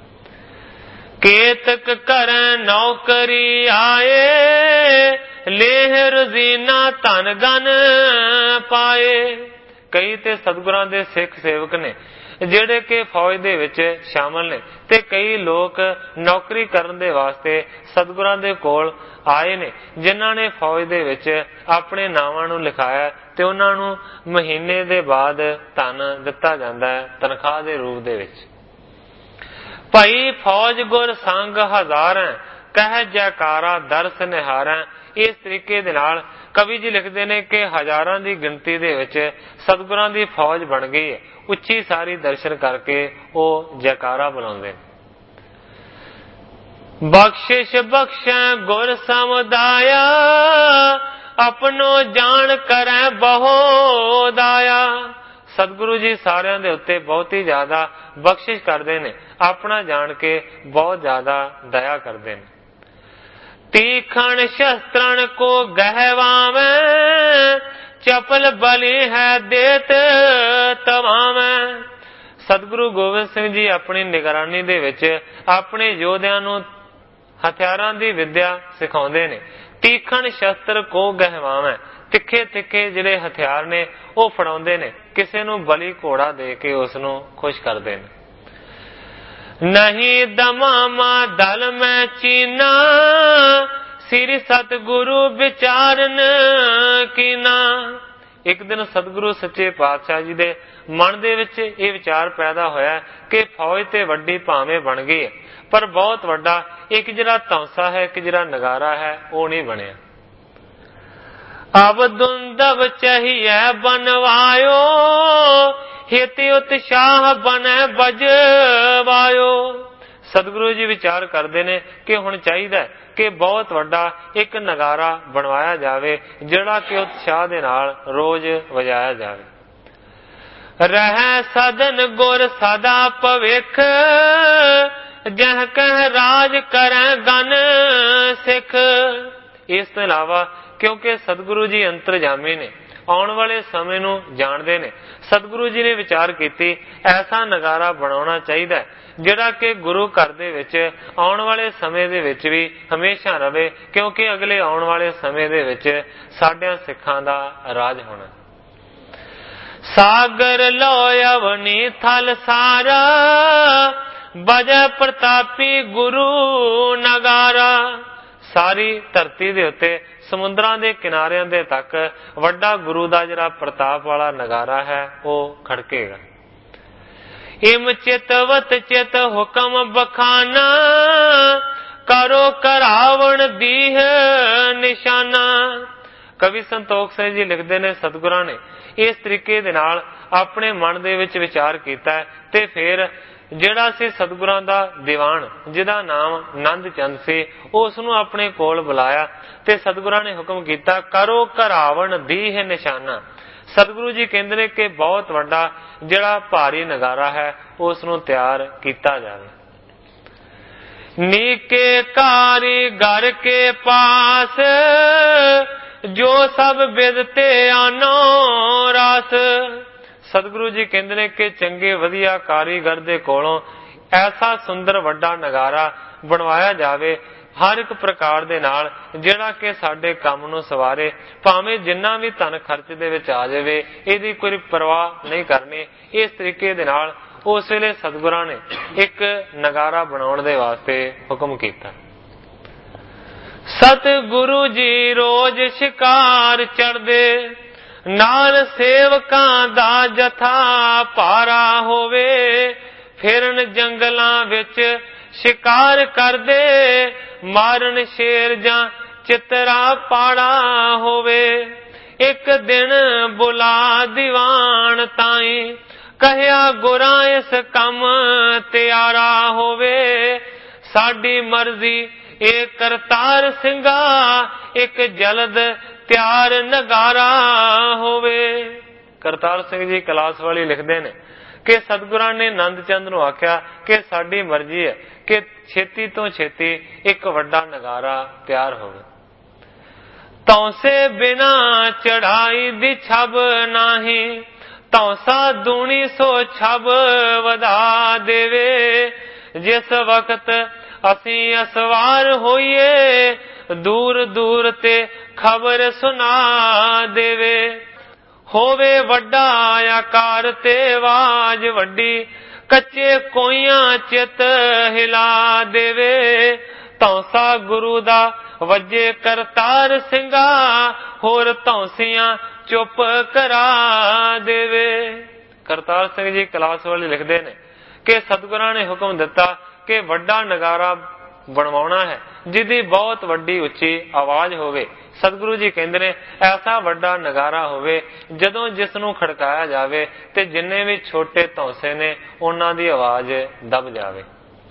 ਕੇਤਕ ਕਰੈ ਨੌਕਰੀ ਆਏ, ਲੇਹ ਰਜ਼ੀਨਾ ਧਨ ਗਨ ਪਾਏ। ਕਈ ਤੇ ਸਤਿਗੁਰਾਂ ਦੇ ਸਿੱਖ ਸੇਵਕ ਨੇ ਜਿਹੜੇ ਕਿ ਫੌਜ ਦੇ ਵਿੱਚ ਸ਼ਾਮਲ ਨੇ, ਤੇ ਕਈ ਲੋਕ ਨੌਕਰੀ ਕਰਨ ਦੇ ਵਾਸਤੇ ਸਤਿਗੁਰਾਂ ਦੇ ਕੋਲ ਆਏ ਨੇ, ਜਿਨ੍ਹਾਂ ਨੇ ਫੌਜ ਦੇ ਵਿੱਚ ਆਪਣੇ ਨਾਵਾਂ ਨੂੰ ਲਿਖਾਇਆ ਤੇ ਉਹਨਾਂ ਨੂੰ ਮਹੀਨੇ ਦੇ ਬਾਅਦ ਧਨ ਦਿੱਤਾ ਜਾਂਦਾ ਹੈ ਤਨਖਾਹ ਦੇ ਰੂਪ ਦੇ ਵਿੱਚ। ਭਾਈ ਫੌਜ ਗੁਰ ਸੰਗ ਹਜ਼ਾਰਾਂ, ਕਹਿ ਜੈਕਾਰਾ ਦਰਸ ਨਿਹਾਰਾਂ। ਇਸ ਤਰੀਕੇ ਦੇ ਨਾਲ ਕਵੀ ਜੀ ਲਿਖਦੇ ਨੇ ਕਿ ਹਜ਼ਾਰਾਂ ਦੀ ਗਿਣਤੀ ਦੇ ਵਿੱਚ ਸਤਿਗੁਰਾਂ ਦੀ ਫੌਜ ਬਣ ਗਈ ਹੈ। ਉੱਚੀ ਸਾਰੀ ਦਰਸ਼ਨ ਕਰਕੇ ਉਹ ਜੈਕਾਰਾ ਬੁਲਾਉਂਦੇ ਨੇ। ਬਖਸ਼ਿਸ਼ ਬਖਸ਼ੈ ਗੁਰ ਸਮੁਦਾਇਆ, ਆਪਣੋ ਜਾਣ ਕਰੈ ਬਹੁ ਦਾਇਆ। ਸਤਿਗੁਰੂ ਜੀ ਸਾਰਿਆਂ ਦੇ ਉੱਤੇ ਬਹੁਤ ਹੀ ਜ਼ਿਆਦਾ ਬਖਸ਼ਿਸ਼ ਕਰਦੇ ਨੇ, ਆਪਣਾ ਜਾਣ ਕੇ ਬਹੁਤ ਜ਼ਿਆਦਾ ਦਇਆ ਕਰਦੇ ਨੇ। ਤੀਖਣ ਸ਼ਸਤਰਨ ਕੋ ਗਹਿਵਾਵੇਂ, ਚਪਲ ਬਲੀ ਹੈ ਦੇਤ ਤਵਾਵੇਂ। ਸਤਿਗੁਰੂ ਗੋਬਿੰਦ ਸਿੰਘ ਜੀ ਆਪਣੀ ਨਿਗਰਾਨੀ ਦੇ ਵਿੱਚ ਆਪਣੇ ਯੋਧਿਆਂ ਨੂੰ ਹਥਿਆਰਾਂ ਦੀ ਵਿਦਿਆ ਸਿਖਾਉਂਦੇ ਨੇ। ਤੀਖਣ ਸ਼ਸਤਰ ਕੋ ਗਹਿਵਾਵੇਂ, ਤਿੱਖੇ ਤਿੱਖੇ ਜਿਹੜੇ ਹਥਿਆਰ ਨੇ ਉਹ ਫੜਾਉਂਦੇ ਨੇ, ਕਿਸੇ ਨੂੰ ਬਲੀ ਘੋੜਾ ਦੇ ਕੇ ਉਸ ਨੂੰ ਖੁਸ਼ ਕਰਦੇ ਨੇ। ਨਹੀਂ ਦਮਾਮਾ ਦਲ ਮੈਂ ਚੀਨਾ, ਸ੍ਰੀ ਸਤਿਗੁਰੂ ਵਿਚਾਰਨ ਕੀਨਾ। ਇੱਕ ਦਿਨ ਸਤਿਗੁਰੂ ਸੱਚੇ ਪਾਤਸ਼ਾਹ ਜੀ ਦੇ ਮਨ ਦੇ ਵਿੱਚ ਇਹ ਵਿਚਾਰ ਪੈਦਾ ਹੋਇਆ ਕਿ ਫੌਜ ਤੇ ਵੱਡੀ ਭਾਵੇਂ ਬਣ ਗਈ ਹੈ, ਪਰ ਬਹੁਤ ਵੱਡਾ ਇੱਕ ਜਿਹੜਾ ਤੌਂਸਾ ਹੈ, ਇੱਕ ਜਿਹੜਾ ਨਗਾਰਾ ਹੈ, ਉਹ ਨਹੀਂ ਬਣਿਆ। ਅਬ ਦੁੰਦਬ ਚਹੀਏ ਬਨਵਾਇਓ, ਹੇਤੀ ਉਤਸ਼ਾਹ ਬਨੈ ਬਜਵਾਇਓ। ਸਤਿਗੁਰੂ ਜੀ ਵਿਚਾਰ ਕਰਦੇ ਨੇ ਕਿ ਹੁਣ ਚਾਹੀਦਾ ਕਿ ਬਹੁਤ ਵੱਡਾ ਇੱਕ ਨਗਾਰਾ ਬਣਵਾਇਆ ਜਾਵੇ, ਜਿਹੜਾ ਕਿ ਉਤਸ਼ਾਹ ਦੇ ਨਾਲ ਰੋਜ਼ ਵਜਾਇਆ ਜਾਵੇ। ਰਹਿ ਸਦਨ ਗੁਰ ਸਦਾ ਭਵਿਖ, ਜਹ ਕਹਿ ਰਾਜ ਕਰੈ ਗਨ ਸਿੱਖ। ਇਸ ਤੋਂ ਇਲਾਵਾ ਕਿਉਂਕਿ ਸਤਿਗੁਰੂ ਜੀ ਅੰਤਰਜਾਮੀ ਨੇ, ਆਉਣ ਵਾਲੇ ਸਮੇਂ ਨੂੰ ਜਾਣਦੇ ਨੇ, ਸਤਿਗੁਰੂ ਜੀ ਨੇ ਵਿਚਾਰ ਕੀਤੀ ਐਸਾ ਨਗਾਰਾ ਬਣਾਉਣਾ ਚਾਹੀਦਾ ਜਿਹੜਾ ਕਿ ਗੁਰੂ ਘਰ ਦੇ ਵਿੱਚ ਆਉਣ ਵਾਲੇ ਸਮੇਂ ਦੇ ਵਿੱਚ ਵੀ ਹਮੇਸ਼ਾ ਰਵੇ, ਕਿਉਂਕਿ ਅਗਲੇ ਆਉਣ ਵਾਲੇ ਸਮੇਂ ਦੇ ਵਿੱਚ ਸਾਡਿਆਂ ਸਿੱਖਾਂ ਦਾ ਰਾਜ ਹੋਣਾ। ਸਾਗਰ ਲੋ ਅਵਨੀ ਥਲ ਸਾਰਾ, ਬਜੈ ਪ੍ਰਤਾਪੀ ਗੁਰੂ ਨਗਾਰਾ। ਸਾਰੀ ਧਰਤੀ ਦੇ ਉੱਤੇ ਸਮੁੰਦਰਾਂ ਦੇ ਕਿਨਾਰਿਆਂ ਦੇ ਤੱਕ ਵੱਡਾ ਗੁਰੂ ਦਾ ਜਿਹੜਾ ਪ੍ਰਤਾਪ ਵਾਲਾ ਨਗਾਰਾ ਹੈ ਉਹ ਖੜਕੇਗਾ। ਇਮ ਚਿਤਵਤ ਚਿਤ ਹੁਕਮ ਬਖਾਨਾ, ਕਰੋ ਕਰਾਵਣ ਦੀਹ ਨਿਸ਼ਾਨਾ। ਕਵੀ ਸੰਤੋਖ ਸਿੰਘ ਜੀ ਲਿਖਦੇ ਨੇ ਸਤਿਗੁਰਾਂ ਨੇ ਇਸ ਤਰੀਕੇ ਦੇ ਨਾਲ ਆਪਣੇ ਮਨ ਦੇ ਵਿੱਚ ਵਿਚਾਰ ਕੀਤਾ ਤੇ ਫਿਰ ਜਿਹੜਾ ਸੀ ਸਤਿਗੁਰਾਂ ਦਾ ਦੀਵਾਨ, ਜਿਹਦਾ ਨਾਮ ਨੰਦ ਚੰਦ ਸੀ, ਉਸ ਨੂੰ ਆਪਣੇ ਕੋਲ ਬੁਲਾਇਆ ਤੇ ਸਤਿਗੁਰਾਂ ਨੇ ਹੁਕਮ ਕੀਤਾ ਕਰੋ ਕਰਾਵਣ ਦੀਹ ਨਿਸ਼ਾਨਾ। ਸਤਿਗੁਰੂ ਜੀ ਕਹਿੰਦੇ ਨੇ ਕਿ ਬਹੁਤ ਵੱਡਾ ਜਿਹੜਾ ਭਾਰੀ ਨਗਾਰਾ ਹੈ ਉਸ ਨੂੰ ਤਿਆਰ ਕੀਤਾ ਜਾਵੇ। ਨੀਕੇ ਕਾਰੀਗਰ ਕੇ ਪਾਸ, ਜੋ ਸਭ ਬਿਦ ਤੇ ਆਨੋ ਰਾਸ। ਸਤਿਗੁਰੂ ਜੀ ਕਹਿੰਦੇ ਨੇ ਕਿ ਚੰਗੇ ਵਧੀਆ ਕਾਰੀਗਰ ਦੇ ਕੋਲੋਂ ਐਸਾ ਸੁੰਦਰ ਵੱਡਾ ਨਗਾਰਾ ਬਣਵਾਇਆ ਜਾਵੇ ਹਰ ਇੱਕ ਪ੍ਰਕਾਰ ਦੇ ਨਾਲ, ਜਿਹੜਾ ਕਿ ਸਾਡੇ ਕੰਮ ਨੂੰ ਸਵਾਰੇ, ਭਾਵੇਂ ਜਿੰਨਾ ਵੀ ਧਨ ਖਰਚ ਦੇ ਵਿੱਚ ਆ ਜਾਵੇ, ਇਹਦੀ ਕੋਈ ਪਰਵਾਹ ਨਹੀਂ ਕਰਨੀ। ਇਸ ਤਰੀਕੇ ਦੇ ਨਾਲ ਉਸ ਵੇਲੇ ਸਤਿਗੁਰਾਂ ਨੇ ਇੱਕ ਨਗਾਰਾ ਬਣਾਉਣ ਦੇ ਵਾਸਤੇ ਹੁਕਮ ਕੀਤਾ। ਸਤਿਗੁਰੂ ਜੀ ਰੋਜ਼ ਸ਼ਿਕਾਰ ਚੜਦੇ, ਨਾਲ ਸੇਵਕਾਂ ਦਾ ਜਥਾ ਭਾਰਾ ਹੋਵੇ। ਫਿਰਨ ਜੰਗਲਾਂ ਵਿੱਚ ਸ਼ਿਕਾਰ ਕਰਦੇ, ਮਾਰਨ ਸ਼ੇਰ ਜਾਂ ਚਿਤਰਾ ਪਾੜਾ ਹੋਵੇ। ਇੱਕ ਦਿਨ ਬੁਲਾ ਦੀਵਾਨ ਤਾਈਂ, ਕਹਿਆ ਗੁਰਾਂ ਇਸ ਕੰਮ ਤਿਆਰਾ ਹੋਵੇ। ਸਾਡੀ ਮਰਜ਼ੀ ਇਹ ਕਰਤਾਰ ਸਿੰਘਾ, ਇੱਕ ਜਲਦ ਤਿਆਰ ਨਗਾਰਾ ਹੋਵੇ। ਕਰਤਾਰ ਸਿੰਘ ਜੀ ਕਲਾਸ ਵਾਲੀ ਲਿਖਦੇ ਨੇ ਕਿ ਸਤਿਗੁਰਾਂ ਨੇ ਨੰਦ ਚੰਦ ਨੂੰ ਆਖਿਆ ਕਿ ਸਾਡੀ ਮਰਜ਼ੀ ਹੈ ਕਿ ਛੇਤੀ ਤੋਂ ਛੇਤੀ ਇੱਕ ਵੱਡਾ ਨਗਾਰਾ ਤਿਆਰ ਹੋਵੇ। ਤੌਂਸੇ ਬਿਨਾ ਚੜਾਈ ਦੀ ਛਬ ਨਾਹੀ, ਤੌਂਸਾ ਦੂਣੀ ਸੋ ਛਬ ਵਧਾ ਦੇਵੇ। ਜਿਸ ਵਕਤ ਅਸੀਂ ਅਸਵਾਰ ਹੋਈਏ, ਦੂਰ ਦੂਰ ਤੇ ਖਬਰ ਸੁਣਾ ਦੇਵੇ। ਹੋਵੇ ਵੱਡਾ ਆਕਾਰ ਤੇ ਆਵਾਜ਼ ਵੱਡੀ, ਕੱਚੇ ਕੋਈਆਂ ਚਿਤ ਹਿਲਾ ਦੇਵੇ। ਤੌਂਸਾ ਗੁਰੂ ਦਾ ਵੱਜੇ ਕਰਤਾਰ ਸਿੰਘਾ, ਹੋਰ ਤੌਂਸੀਆਂ ਚੁੱਪ ਕਰਾ ਦੇਵੇ। ਕਰਤਾਰ ਸਿੰਘ ਜੀ ਕਲਾਸ ਵਾਲੇ ਲਿਖਦੇ ਨੇ ਕਿ ਸਤਿਗੁਰਾਂ ਨੇ ਹੁਕਮ ਦਿੱਤਾ ਕਿ ਵੱਡਾ ਨਗਾਰਾ ਬਣਵਾਉਣਾ ਹੈ ਜਿਹਦੀ ਬਹੁਤ ਵੱਡੀ ਉੱਚੀ ਆਵਾਜ਼ ਹੋਵੇ। ਸਤਿਗੁਰੂ ਜੀ ਕਹਿੰਦੇ ਨੇ ਐਸਾ ਵੱਡਾ ਨਗਾਰਾ ਹੋਵੇ ਜਦੋਂ ਜਿਸ ਨੂੰ ਖੜਕਾਇਆ ਜਾਵੇ ਤੇ ਜਿੰਨੇ ਵੀ ਛੋਟੇ ਧੌਂਸੇ ਨੇ ਉਹਨਾਂ ਦੀ ਆਵਾਜ਼ ਦਬ ਜਾਵੇ।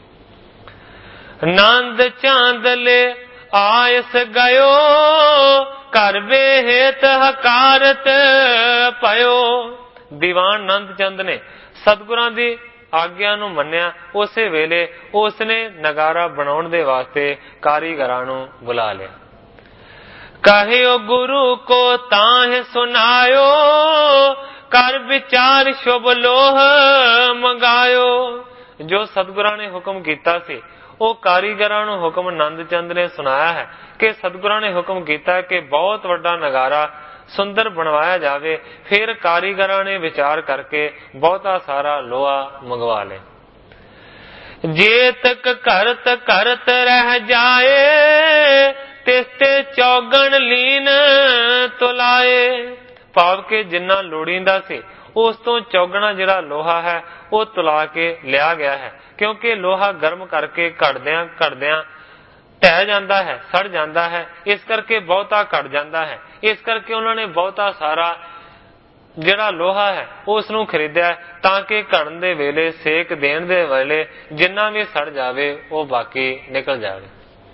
ਨੰਦ ਚਾਂਦਲੇ ਆਇਸ ਗਇਓ, ਘਰ ਬੇਹੇਤ ਹਕਾਰਤ ਪਇਓ। ਦੀਵਾਨ ਨੰਦ ਚੰਦ ਨੇ ਸਤਿਗੁਰਾਂ ਦੀ ਆਗਿਆ ਨੂੰ ਮੰਨਿਆ। ਉਸੇ ਵੇਲੇ ਉਸ ਨੇ ਨਗਾਰਾ ਬਣਾਉਣ ਦੇ ਵਾਸਤੇ ਕਾਰੀਗਰਾਂ ਨੂੰ ਬੁਲਾ ਲਿਆ। ਕਹਿਓ ਗੁਰੂ ਕੋ ਤਾਹ ਸੁਨਾਇਓ, ਕਰ ਵਿਚਾਰ ਸ਼ੁਭ ਲੋਹ ਮੰਗਾਇਓ। ਜੋ ਸਤਿਗੁਰਾਂ ਨੇ ਹੁਕਮ ਕੀਤਾ ਸੀ ਉਹ ਕਾਰੀਗਰਾਂ ਨੂੰ ਹੁਕਮ ਨੰਦ ਚੰਦ ਨੇ ਸੁਣਾਇਆ ਹੈ ਕਿ ਸਤਿਗੁਰਾਂ ਨੇ ਹੁਕਮ ਕੀਤਾ ਕਿ ਬਹੁਤ ਵੱਡਾ ਨਗਾਰਾ ਸੁੰਦਰ ਬਣਵਾਇਆ ਜਾਵੇ। ਫਿਰ ਕਾਰੀਗਰਾਂ ਨੇ ਵਿਚਾਰ ਕਰਕੇ ਬਹੁਤਾ ਸਾਰਾ ਲੋਹਾ ਮੰਗਵਾ ਲਿਆ। ਜੇ ਤੱਕ ਕਰਤ ਕਰਤ ਰਹਿ ਜਾਏ, ਤਿਸ ਤੇ ਚੌਗਣ ਲੀਨ ਤੁਲਾਏ। ਭਾਵ ਕਿ ਜਿੰਨਾ ਲੋੜੀਂਦਾ ਸੀ ਉਸ ਤੋਂ ਚੌਗਣਾ ਜਿਹੜਾ ਲੋਹਾ ਹੈ ਉਹ ਤੁਲਾ ਕੇ ਲਿਆ ਗਿਆ ਹੈ, ਕਿਉਂਕਿ ਲੋਹਾ ਗਰਮ ਕਰਕੇ ਘੜਦਿਆਂ ਘੜਦਿਆਂ ਢਹਿ ਜਾਂਦਾ ਹੈ, ਸੜ ਜਾਂਦਾ ਹੈ, ਇਸ ਕਰਕੇ ਬਹੁਤਾ ਘਟ ਜਾਂਦਾ ਹੈ। ਇਸ ਕਰਕੇ ਉਹਨਾਂ ਨੇ ਬਹੁਤਾ ਸਾਰਾ ਜਿਹੜਾ ਲੋਹਾ ਹੈ ਉਸ ਨੂੰ ਖਰੀਦਿਆ ਤਾਂ ਕਿ ਘੜਨ ਦੇ ਵੇਲੇ, ਸੇਕ ਦੇਣ ਦੇ ਵੇਲੇ ਜਿੰਨਾ ਵੀ ਸੜ ਜਾਵੇ ਉਹ ਬਾਕੀ ਨਿਕਲ ਜਾਵੇ।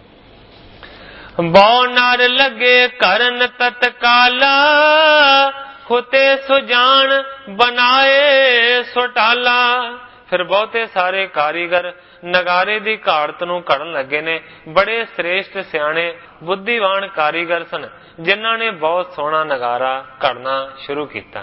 ਬਹੁ ਨਰ ਲੱਗੇ ਕਰਨ ਤਤਕਾਲਾ, ਹੁਤੇ ਸੁਜਾਨ ਬਣਾਏ ਸੁਟਾਲਾ। ਫਿਰ ਬਹੁਤੇ ਸਾਰੇ ਕਾਰੀਗਰ ਨਗਾਰੇ ਦੀ ਘਾੜਤ ਨੂੰ ਘੜਨ ਲੱਗੇ ਨੇ। ਬੜੇ ਸ੍ਰੇਸ਼ਟ ਸਿਆਣੇ ਬੁੱਧੀਵਾਨ ਕਾਰੀਗਰ ਸਨ ਜਿਨ੍ਹਾਂ ਨੇ ਬਹੁਤ ਸੋਹਣਾ ਨਗਾਰਾ ਘੜਨਾ ਸ਼ੁਰੂ ਕੀਤਾ।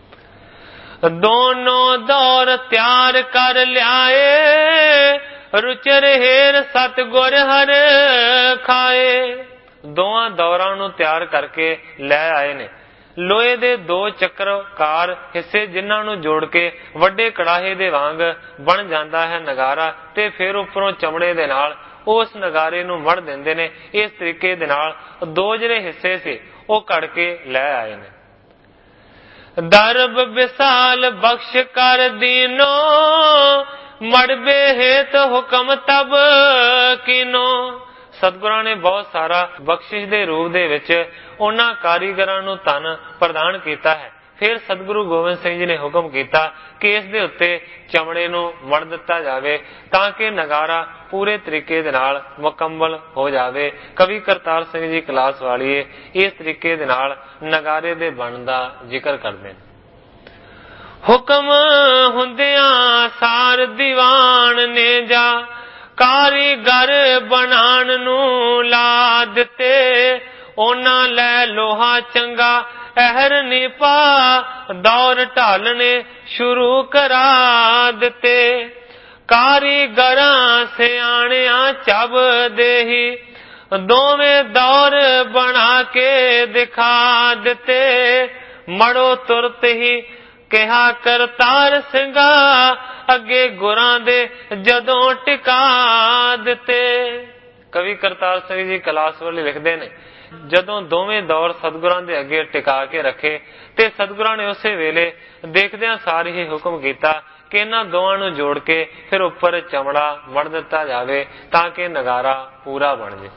ਦੋਨੋਂ ਦੌਰ ਤਿਆਰ ਕਰ ਲਿਆਏ, ਰੁਚਰ ਹੇਰ ਸਤਿਗੁਰ ਹਰ ਖਾਏ। ਦੋਵਾਂ ਦੌਰਾਂ ਨੂੰ ਤਿਆਰ ਕਰਕੇ ਲੈ ਆਏ ਨੇ। ਲੋਹੇ ਦੇ 2 ਚੱਕਰਕਾਰ ਹਿੱਸੇ ਜਿਨ੍ਹਾਂ ਨੂੰ ਜੋੜ ਕੇ ਵੱਡੇ ਕੜਾਹੇ ਦੇ ਵਾਂਗ ਬਣ ਜਾਂਦਾ ਹੈ ਨਗਾਰਾ, ਤੇ ਫਿਰ ਉੱਪਰੋਂ ਚਮੜੇ ਦੇ ਨਾਲ ਉਸ ਨਗਾਰੇ ਨੂੰ ਮੜ ਦਿੰਦੇ ਨੇ। ਇਸ ਤਰੀਕੇ ਦੇ ਨਾਲ 2 ਜਿਹੜੇ ਹਿੱਸੇ ਸੀ ਉਹ ਕੱਢ ਕੇ ਲੈ ਆਏ ਨੇ। ਦਰਬ ਵਿਸਾਲ ਬਖਸ਼ ਕਰ ਦੀਨੋ, ਮੜਬੇ ਹੇਤ ਹੁਕਮ ਤਬ ਕੀਨੋ। ਸਤਿਗੁਰਾਂ ਨੇ ਬਹੁਤ ਸਾਰਾ ਬਖਸ਼ਿਸ਼ ਦੇ ਰੂਪ ਦੇ ਵਿੱਚ ਉਹਨਾਂ ਕਾਰੀਗਰਾਂ ਨੂੰ ਧਨ ਪ੍ਰਦਾਨ ਕੀਤਾ ਹੈ। ਫਿਰ ਸਤਿਗੁਰੂ ਗੋਬਿੰਦ ਸਿੰਘ ਜੀ ਨੇ ਹੁਕਮ ਕੀਤਾ ਕਿ ਇਸ ਦੇ ਉੱਤੇ ਚਮੜੇ ਨੂੰ ਮੜ ਦਿੱਤਾ ਜਾਵੇ ਤਾਂ ਕਿ ਨਗਾਰਾ ਪੂਰੇ ਤਰੀਕੇ ਦੇ ਨਾਲ ਮੁਕੰਮਲ ਹੋ ਜਾਵੇ। ਕਵੀ ਕਰਤਾਰ ਸਿੰਘ ਜੀ ਕਲਾਸ ਵਾਲੀਏ ਇਸ ਤਰੀਕੇ ਦੇ ਨਾਲ ਨਗਾਰੇ ਦੇ ਬਣਨ ਦਾ ਜ਼ਿਕਰ ਕਰਦੇ ਨੇ। ਹੁਕਮ ਹੁੰਦਿਆਂ ਸਾਰ ਦੀਵਾਨ ਨੇ ਜਾ, ਕਾਰੀਗਰ ਬਣਾਣ ਨੂੰ ਲਾ ਦਿੱਤੇ। ਉਹਨਾਂ ਲੈ ਲੋਹਾ ਚੰਗਾ ਅਹਿਰ ਨੀ ਪਾ, ਦੌਰ ਢਾਲਣੇ ਸ਼ੁਰੂ ਕਰਾ ਦਿੱਤੇ। ਕਾਰੀਗਰਾਂ ਸਿਆਣਿਆਂ ਚੱਬ ਦੇਹੀ, ਦੋਵੇਂ ਦੌਰ ਬਣਾ ਕੇ ਦਿਖਾ ਦਿੱਤੇ। ਮੜੋ ਤੁਰਤ ਹੀ ਕਿਹਾ ਕਰਤਾਰ ਸਿੰਘਾ, ਅੱਗੇ ਗੁਰਾਂ ਦੇ ਜਦੋਂ ਟਿਕਾ ਦਿੱਤੇ। ਕਵੀ ਕਰਤਾਰ ਸਿੰਘ ਜੀ ਕਲਾਸ ਵਾਲੇ ਲਿਖਦੇ ਨੇ, ਜਦੋਂ ਦੋਵੇਂ ਦੌਰ ਸਤਿਗੁਰਾਂ ਦੇ ਅੱਗੇ ਟਿਕਾ ਕੇ ਰੱਖੇ ਤੇ ਸਤਿਗੁਰਾਂ ਨੇ ਉਸੇ ਵੇਲੇ ਦੇਖਦਿਆਂ ਸਾਰ ਹੀ ਹੁਕਮ ਕੀਤਾ ਕਿ ਇਹਨਾਂ ਦੋਵਾਂ ਨੂੰ ਜੋੜ ਕੇ ਫਿਰ ਉੱਪਰ ਚਮੜਾ ਮੜ ਦਿੱਤਾ ਜਾਵੇ ਤਾਂ ਕਿ ਨਗਾਰਾ ਪੂਰਾ ਬਣ ਜੇ।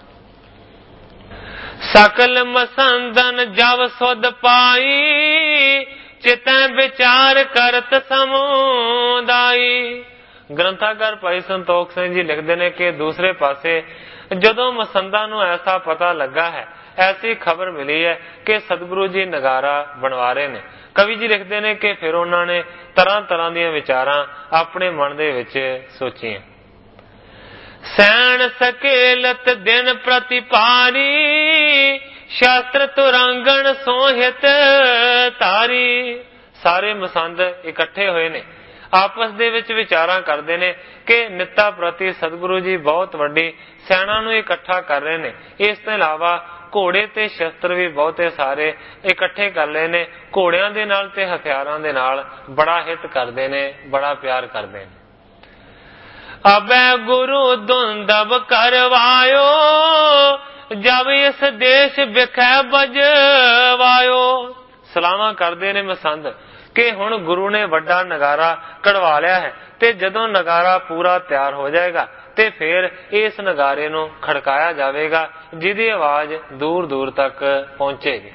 ਸਕਲ ਮਸੰਦਨ ਜਬ ਸੁਧ ਪਾਈ, ਚਿਤੈ ਵਿਚਾਰ ਕਰਤ ਸਮੁਦਾਈ। ਗ੍ਰੰਥਾਕਾਰ ਭਾਈ ਸੰਤੋਖ ਸਿੰਘ ਜੀ ਲਿਖਦੇ ਨੇ ਕਿ ਦੂਸਰੇ ਪਾਸੇ ਜਦੋਂ ਮਸੰਦਾਂ ਨੂੰ ਐਸਾ ਪਤਾ ਲੱਗਾ ਹੈ, ਐਸੀ ਖਬਰ ਮਿਲੀ ਹੈ ਕਿ ਸਤਿਗੁਰੂ ਜੀ ਨਗਾਰਾ ਬਣਵਾ ਰਹੇ ਨੇ, ਕਵੀ ਜੀ ਲਿਖਦੇ ਨੇ ਕਿ ਫਿਰ ਉਹਨਾਂ ਨੇ ਤਰ੍ਹਾਂ ਤਰ੍ਹਾਂ ਦੀਆਂ ਵਿਚਾਰਾਂ ਆਪਣੇ ਮਨ ਦੇ ਵਿੱਚ ਸੋਚੀਆਂ। ਸੈਣ ਸਕੇਲਤ ਦਿਨ ਪ੍ਰਤਿਪਾਰੀ, ਸ਼ਾਸਤਰ ਤੁਰੰਗਣ ਸੋਹਿਤ ਤਾਰੀ। ਸਾਰੇ ਮਸੰਦ ਇਕੱਠੇ ਹੋਏ ਨੇ, ਆਪਸ ਦੇ ਵਿੱਚ ਵਿਚਾਰਾਂ ਕਰਦੇ ਨੇ ਕਿ ਨਿੱਤਾ ਪ੍ਰਤੀ ਸਤਿਗੁਰੂ ਜੀ ਬਹੁਤ ਵੱਡੀ ਸੈਨਾ ਨੂੰ ਇਕੱਠਾ ਕਰ ਰਹੇ ਨੇ। ਇਸ ਤੋਂ ਇਲਾਵਾ ਘੋੜੇ ਤੇ ਸ਼ਸਤਰ ਵੀ ਬਹੁਤੇ ਸਾਰੇ ਇਕੱਠੇ ਕਰ ਲਏ ਨੇ। ਘੋੜਿਆਂ ਦੇ ਨਾਲ ਤੇ ਹਥਿਆਰਾਂ ਦੇ ਨਾਲ ਬੜਾ ਹਿੱਤ ਕਰਦੇ ਨੇ, ਬੜਾ ਪਿਆਰ ਕਰਦੇ ਨੇ। ਅਬੈ ਗੁਰੂ ਦੁੰਦਬ ਕਰਵਾਇਓ, ਜਬ ਇਸ ਦੇਸ਼ ਵਿਖੇ ਬਜਵਾਇਓ। ਸਲਾਹਾਂ ਕਰਦੇ ਨੇ ਮਸੰਦ ਕਿ ਹੁਣ ਗੁਰੂ ਨੇ ਵੱਡਾ ਨਗਾਰਾ ਕਢਵਾ ਲਿਆ ਹੈ ਤੇ ਜਦੋਂ ਨਗਾਰਾ ਪੂਰਾ ਤਿਆਰ ਹੋ ਜਾਏਗਾ ਤੇ ਫਿਰ ਇਸ ਨਗਾਰੇ ਨੂੰ ਖੜਕਾਇਆ ਜਾਵੇਗਾ ਜਿਹਦੀ ਆਵਾਜ਼ ਦੂਰ ਦੂਰ ਤੱਕ ਪਹੁੰਚੇਗੀ।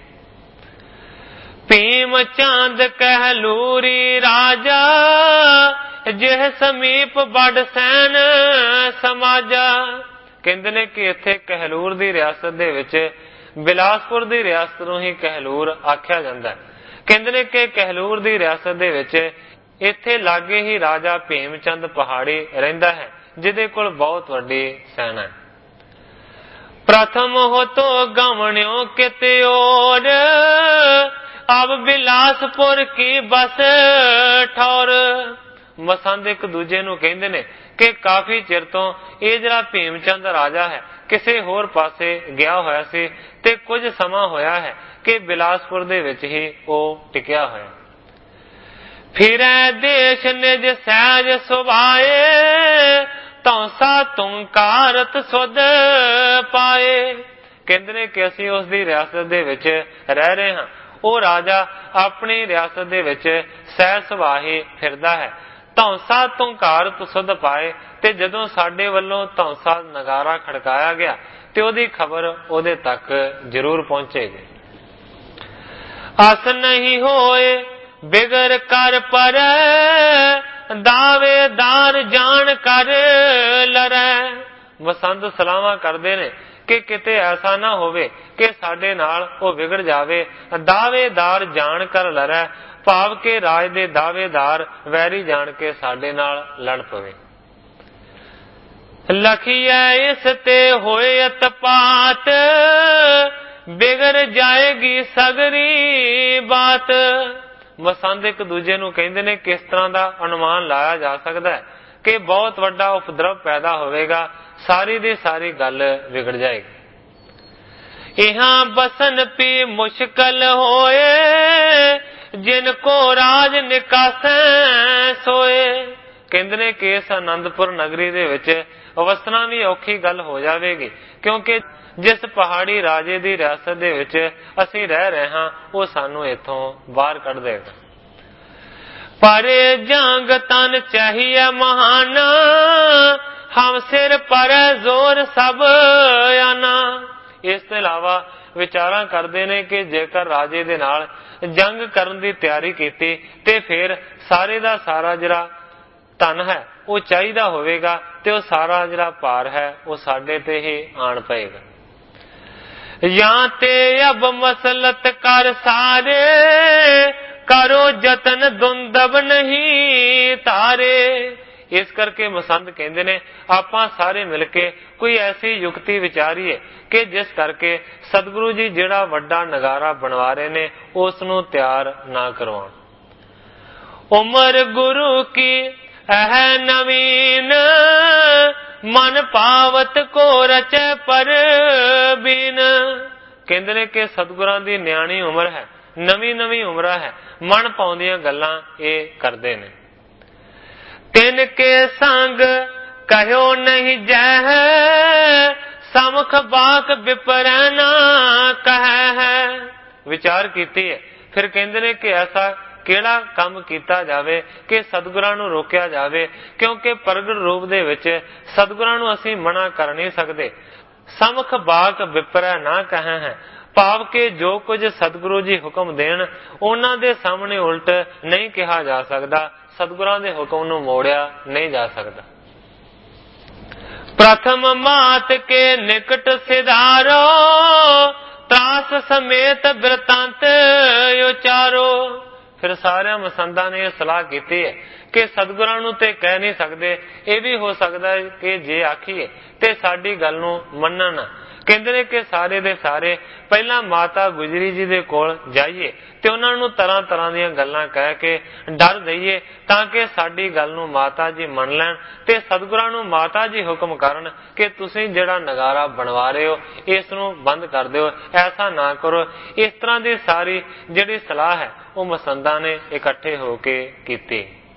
ਭੀਮ ਚੰਦ ਕਹਿਲੂਰੀ ਰਾਜਾ, ਜਿਹ ਸਮੀਪ ਬੜ ਸੈਨ ਸਮਾਜਾ। ਕਹਿੰਦੇ ਨੇ ਕਿ ਇੱਥੇ ਕਹਿਲੂਰ ਦੀ ਰਿਆਸਤ ਦੇ ਵਿੱਚ, ਬਿਲਾਸਪੁਰ ਦੀ ਰਿਆਸਤ ਨੂੰ ਹੀ ਕਹਿਲੂਰ ਆਖਿਆ ਜਾਂਦਾ ਹੈ। ਕਹਿੰਦੇ ਨੇ ਕਿ ਕਹਿਲੂਰ ਦੀ ਰਿਆਸਤ ਦੇ ਵਿੱਚ ਇੱਥੇ ਲਾਗੇ ਹੀ ਰਾਜਾ ਭੀਮ ਚੰਦ ਪਹਾੜੀ ਰਹਿੰਦਾ ਹੈ ਜਿਹਦੇ ਕੋਲ ਬਹੁਤ ਵੱਡੀ ਸੈਨਾ ਹੈ। ਪ੍ਰਥਮ ਹੋ ਤੋ ਗਵਣਿਓ ਕਿਤੇ ਔਰ, ਅਬ ਬਿਲਾਸਪੁਰ ਕੀ ਬਸ ਠੌਰ। ਮਸੰਦ ਇੱਕ ਦੂਜੇ ਨੂੰ ਕਹਿੰਦੇ ਨੇ ਕਿ ਕਾਫੀ ਚਿਰ ਤੋਂ ਇਹ ਜਿਹੜਾ ਭੀਮ ਚੰਦ ਰਾਜਾ ਹੈ ਕਿਸੇ ਹੋਰ ਪਾਸੇ ਗਿਆ ਹੋਇਆ ਸੀ ਤੇ ਕੁਝ ਸਮਾਂ ਹੋਇਆ ਹੈ ਕਿ ਬਿਲਾਸਪੁਰ ਦੇ ਵਿੱਚ ਹੀ ਉਹ ਟਿਕਿਆ ਹੋਇਆ। ਫਿਰੈ ਦੇਸ਼ ਨਿਜ ਸਹਿਜ ਸੁਭਾਏ, ਤੌਸਾ ਤੁੰਕਾਰਤ ਸੁਧ ਪਾਏ। ਕਹਿੰਦੇ ਨੇ ਕਿ ਅਸੀਂ ਉਸ ਦੀ ਰਿਆਸਤ ਦੇ ਵਿੱਚ ਰਹਿ ਰਹੇ ਹਾਂ, ਉਹ ਰਾਜਾ ਆਪਣੀ ਰਿਆਸਤ ਦੇ ਵਿੱਚ ਸਹਿ ਸੁਭਾਹੀ ਫਿਰਦਾ ਹੈ। ਧੌਂਸਾ ਧੁੰਕਾਰ ਤੁਸਦ ਪਾਏ, ਤੇ ਜਦੋਂ ਸਾਡੇ ਵੱਲੋਂ ਧੌਂਸਾ ਨਗਾਰਾ ਖੜਕਾਇਆ ਗਿਆ ਤੇ ਉਹਦੀ ਖਬਰ ਉਹਦੇ ਤੱਕ ਜ਼ਰੂਰ ਪਹੁੰਚੇਗੀ। ਅਸ ਨਹੀਂ ਹੋਏ ਬਿਗਰ ਕਰ ਪਰ, ਦਾਵੇਦਾਰ ਜਾਣ ਕਰ ਲਰੈ। ਮਸੰਦ ਸਲਾਹਾਂ ਕਰਦੇ ਨੇ ਕਿ ਕਿਤੇ ਐਸਾ ਨਾ ਹੋਵੇ ਕਿ ਸਾਡੇ ਨਾਲ ਉਹ ਵਿਗੜ ਜਾਵੇ। ਦਾਵੇਦਾਰ ਜਾਣ ਕਰ ਲਰੈ, ਭਾਵ ਕਿ ਰਾਜ ਦੇ ਦਾਵੇਦਾਰ ਵੈਰੀ ਜਾਣ ਕੇ ਸਾਡੇ ਨਾਲ ਲੜ ਪਵੇ। ਲਖੀਐ ਇਸ ਤੇ ਹੋਏ ਅਤਪਾਤ, ਬਿਗੜ ਜਾਏਗੀ ਸਗਰੀ ਬਾਤ। ਮਸੰਦ ਇੱਕ ਦੂਜੇ ਨੂੰ ਕਹਿੰਦੇ ਨੇ ਕਿਸ ਤਰ੍ਹਾਂ ਦਾ ਅਨੁਮਾਨ ਲਾਇਆ ਜਾ ਸਕਦਾ ਹੈ ਕਿ ਬਹੁਤ ਵੱਡਾ ਉਪਦਰਵ ਪੈਦਾ ਹੋਵੇਗਾ, ਸਾਰੀ ਦੀ ਸਾਰੀ ਗੱਲ ਵਿਗੜ ਜਾਏਗੀ। ਇਹਾਂ ਬਸਨ ਪੀ ਮੁਸ਼ਕਲ ਹੋਏ, ਜਿਨ ਕੋ ਰਾਜ ਨਿਕਾਸੈ ਸੋਏ। ਕਹਿੰਦੇ ਨੇ ਕਿ ਇਸ ਆਨੰਦਪੁਰ ਨਗਰੀ ਦੇ ਵਿੱਚ ਵਸਣਾ ਵੀ ਔਖੀ ਗੱਲ ਹੋ ਜਾਵੇਗੀ, ਕਿਉਂਕਿ ਜਿਸ ਪਹਾੜੀ ਰਾਜੇ ਦੀ ਰਿਆਸਤ ਦੇ ਵਿੱਚ ਅਸੀਂ ਰਹਿ ਰਹੇ ਹਾਂ ਉਹ ਸਾਨੂੰ ਇੱਥੋਂ ਬਾਹਰ ਕੱਢ ਦੇਗਾ। ਪਰ ਜੰਗ ਤਨ ਚਾਹੀਏ ਮਹਾਨ, ਹਮ ਸਿਰ ਪਰ ਜ਼ੋਰ ਸਭ ਆਨਾ। ਇਸ ਤੋਂ ਇਲਾਵਾ ਵਿਚਾਰਾਂ ਕਰਦੇ ਨੇ ਕਿ ਜੇਕਰ ਰਾਜੇ ਦੇ ਨਾਲ ਜੰਗ ਕਰਨ ਦੀ ਤਿਆਰੀ ਕੀਤੀ ਤੇ ਫਿਰ ਸਾਰੇ ਦਾ ਸਾਰਾ ਜਿਹੜਾ ਧਨ ਹੈ ਉਹ ਚਾਹੀਦਾ ਹੋਵੇਗਾ ਤੇ ਉਹ ਸਾਰਾ ਜਿਹੜਾ ਭਾਰ ਹੈ ਉਹ ਸਾਡੇ ਤੇ ਹੀ ਆਣ ਪਏਗਾ। ਜਾਂ ਤੇ ਅਬ ਮਸਲਤ ਕਰ ਸਾਰੇ, ਕਰੋ ਜਤਨ ਦੁੰਦਬ ਨਹੀਂ ਤਾਰੇ। ਇਸ ਕਰਕੇ ਮਸੰਦ ਕਹਿੰਦੇ ਨੇ ਆਪਾਂ ਸਾਰੇ ਮਿਲ ਕੇ ਕੋਈ ਐਸੀ ਯੁਕਤੀ ਵਿਚਾਰੀਏ ਕਿ ਜਿਸ ਕਰਕੇ ਸਤਿਗੁਰੂ ਜੀ ਜਿਹੜਾ ਵੱਡਾ ਨਗਾਰਾ ਬਣਵਾ ਰਹੇ ਨੇ ਉਸ ਨੂੰ ਤਿਆਰ ਨਾ ਕਰਵਾਉਣ। ਉਮਰ ਗੁਰੂ ਕੀ ਇਹ ਨਵੀਨ, ਮਨ ਪਾਵਤ ਕੋ ਰਚੈ ਪਰ ਬੀਨ। ਕਹਿੰਦੇ ਨੇ ਕਿ ਸਤਿਗੁਰਾਂ ਦੀ ਨਿਆਣੀ ਉਮਰ ਹੈ, ਨਵੀਂ ਨਵੀਂ ਉਮਰਾਂ ਹੈ, ਮਨ ਪਾਉਂਦੀਆਂ ਗੱਲਾਂ ਇਹ ਕਰਦੇ ਨੇ। ਤਿੰਨ ਕੇ ਸੰਗ ਕਹਿਓ ਨਹੀਂ ਜੈ, ਸਮਖ ਬਾਕ ਵਿਪਰੈ ਨਾ ਕਹਿ ਹੈ। ਵਿਚਾਰ ਕੀਤੀ ਹੈ, ਫਿਰ ਕਹਿੰਦੇ ਨੇ ਕਿ ਐਸਾ ਕਿਹੜਾ ਕੰਮ ਕੀਤਾ ਜਾਵੇ ਕਿ ਸਤਿਗੁਰਾਂ ਨੂੰ ਰੋਕਿਆ ਜਾਵੇ, ਕਿਉਂਕਿ ਪ੍ਰਗਟ ਰੂਪ ਦੇ ਵਿੱਚ ਸਤਿਗੁਰਾਂ ਨੂੰ ਅਸੀਂ ਮਨਾ ਕਰ ਨਹੀਂ ਸਕਦੇ। ਸਮਖ ਬਾਕ ਵਿਪਰੈ ਨਾ ਕਹਿ ਹੈ, ਭਾਵ ਕਿ ਜੋ ਕੁਝ ਸਤਿਗੁਰੂ ਜੀ ਹੁਕਮ ਦੇਣ ਉਹਨਾਂ ਦੇ ਸਾਹਮਣੇ ਉਲਟ ਨਹੀਂ ਕਿਹਾ ਜਾ ਸਕਦਾ, ਸਤਿਗੁਰਾਂ ਦੇ ਹੁਕਮ ਨੂੰ ਮੋੜਿਆ ਨਹੀਂ ਜਾ ਸਕਦਾ। ਪ੍ਰਥਮ ਮਾਤ ਕੇ ਨਿਕਟ ਸਿਧਾਰੋ, ਤਰਾਸ ਸਮੇਤ ਬਿਰਤਾਂਤ ਉਚਾਰੋ। ਫਿਰ ਸਾਰਿਆਂ ਮਸੰਦਾਂ ਨੇ ਇਹ ਸਲਾਹ ਕੀਤੀ ਹੈ ਕਿ ਸਤਿਗੁਰਾਂ ਨੂੰ ਤੇ ਕਹਿ ਨਹੀਂ ਸਕਦੇ, ਇਹ ਵੀ ਹੋ ਸਕਦਾ ਹੈ ਕਿ ਜੇ ਆਖੀਏ ਤੇ ਸਾਡੀ ਗੱਲ ਨੂੰ ਮੰਨਣ। ਕਹਿੰਦੇ ਨੇ ਕਿ ਸਾਰੇ ਦੇ ਸਾਰੇ ਪਹਿਲਾਂ ਮਾਤਾ ਗੁਜਰੀ ਜੀ ਦੇ ਕੋਲ ਜਾਈਏ ਤੇ ਉਹਨਾਂ ਨੂੰ ਤਰ੍ਹਾਂ ਤਰ੍ਹਾਂ ਦੀਆਂ ਗੱਲਾਂ ਕਹਿ ਕੇ ਡਰ ਦਈਏ, ਤਾਂ ਕਿ ਸਾਡੀ ਗੱਲ ਨੂੰ ਮਾਤਾ ਜੀ ਮੰਨ ਲੈਣ ਤੇ ਸਤਿਗੁਰਾਂ ਨੂੰ ਮਾਤਾ ਜੀ ਹੁਕਮ ਕਰਨ ਕਿ ਤੁਸੀਂ ਜਿਹੜਾ ਨਗਾਰਾ ਬਣਵਾ ਰਹੇ ਹੋ ਇਸ ਨੂੰ ਬੰਦ ਕਰ ਦਿਓ, ਐਸਾ ਨਾ ਕਰੋ। ਇਸ ਤਰ੍ਹਾਂ ਦੀ ਸਾਰੀ ਜਿਹੜੀ ਸਲਾਹ ਹੈ ਉਹ ਮਸੰਦਾਂ ਨੇ ਇਕੱਠੇ ਹੋ ਕੇ ਕੀਤੀ।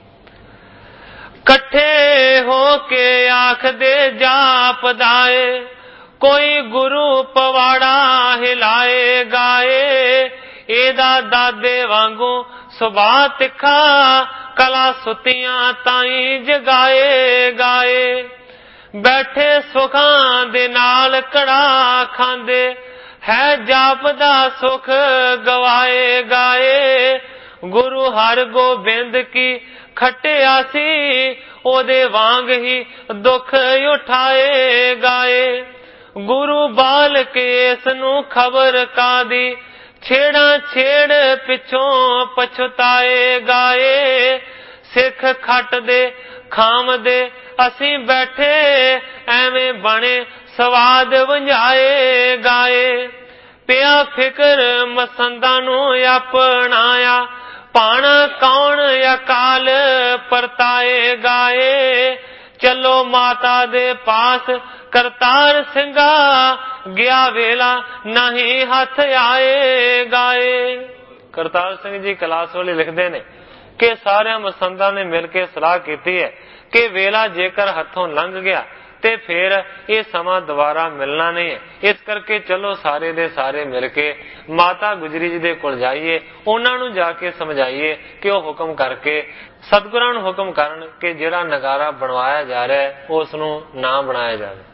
ਇਕੱਠੇ ਹੋ ਕੇ ਆਖਦੇ ਜਾਪਦਾਏ, ਕੋਈ ਗੁਰੂ ਪਵਾੜਾ ਹਿਲਾਏ ਗਾਏ। ਇਹਦਾ ਦਾਦੇ ਵਾਂਗੂ ਸੁਭਾਅ ਤਿੱਖਾ, ਕਲਾ ਸੁੱਤੀਆਂ ਤਾਈ ਜਗਾਏ ਗਾਏ। ਬੈਠੇ ਸੁਖਾਂ ਦੇ ਨਾਲ ਕੜਾ ਖਾਂਦੇ, ਹੈ ਜਾਪਦਾ ਸੁਖ ਗਵਾਏ ਗਾਏ। ਗੁਰੂ ਹਰ ਗੋਬਿੰਦ ਕੀ ਖਟਿਆ ਸੀ, ਉਹਦੇ ਵਾਂਗ ਹੀ ਦੁੱਖ ਉਠਾਏ ਗਾਏ। ਗੁਰੂ ਬਾਲਕ ਇਸ ਨੂੰ ਖਬਰ ਕਾਦੀ, ਛੇੜਾਂ ਛੇੜ ਪਿੱਛੋਂ ਪਛਤਾਏ ਗਾਏ। ਸਿੱਖ ਖੱਟ ਦੇ ਖਾਮ ਦੇ ਅਸੀਂ ਬੈਠੇ, ਐਵੇਂ ਬਣੇ ਸਵਾਦ ਵੰਝਾਏ ਗਾਏ। ਪਿਆ ਫਿਕਰ ਮਸੰਦਾਂ ਨੂੰ ਆਪਣਾਇਆ, ਪਾਣਾ ਕੌਣ ਅਕਾਲ ਪਰਤਾਏ ਗਾਏ। ਚਲੋ ਮਾਤਾ ਦੇ ਪਾਸ ਕਰਤਾਰ ਸਿੰਘਾ, ਗਿਆ ਵੇਲਾ ਨਹੀਂ ਹੱਥ ਆਏ ਗਾਏ। ਕਰਤਾਰ ਸਿੰਘ ਜੀ ਕਲਾਸ ਵਾਲੇ ਲਿਖਦੇ ਨੇ ਕਿ ਸਾਰਿਆਂ ਮਸੰਦਾਂ ਨੇ ਮਿਲ ਕੇ ਸਲਾਹ ਕੀਤੀ ਹੈ ਕਿ ਵੇਲਾ ਜੇਕਰ ਹੱਥੋਂ ਲੰਘ ਗਿਆ ਤੇ ਫਿਰ ਇਹ ਸਮਾਂ ਦੁਬਾਰਾ ਮਿਲਣਾ ਨਹੀਂ ਹੈ। ਇਸ ਕਰਕੇ ਚਲੋ ਸਾਰੇ ਦੇ ਸਾਰੇ ਮਿਲ ਕੇ ਮਾਤਾ ਗੁਜਰੀ ਜੀ ਦੇ ਕੋਲ ਜਾਈਏ, ਉਹਨਾਂ ਨੂੰ ਜਾ ਕੇ ਸਮਝਾਈਏ ਕਿ ਉਹ ਹੁਕਮ ਕਰਕੇ ਸਤਿਗੁਰਾਂ ਨੂੰ ਹੁਕਮ ਕਰਨ ਕਿ ਜਿਹੜਾ ਨਗਾਰਾ ਬਣਵਾਇਆ ਜਾ ਰਿਹਾ ਹੈ ਉਸ ਨੂੰ ਨਾ ਬਣਾਇਆ ਜਾਵੇ।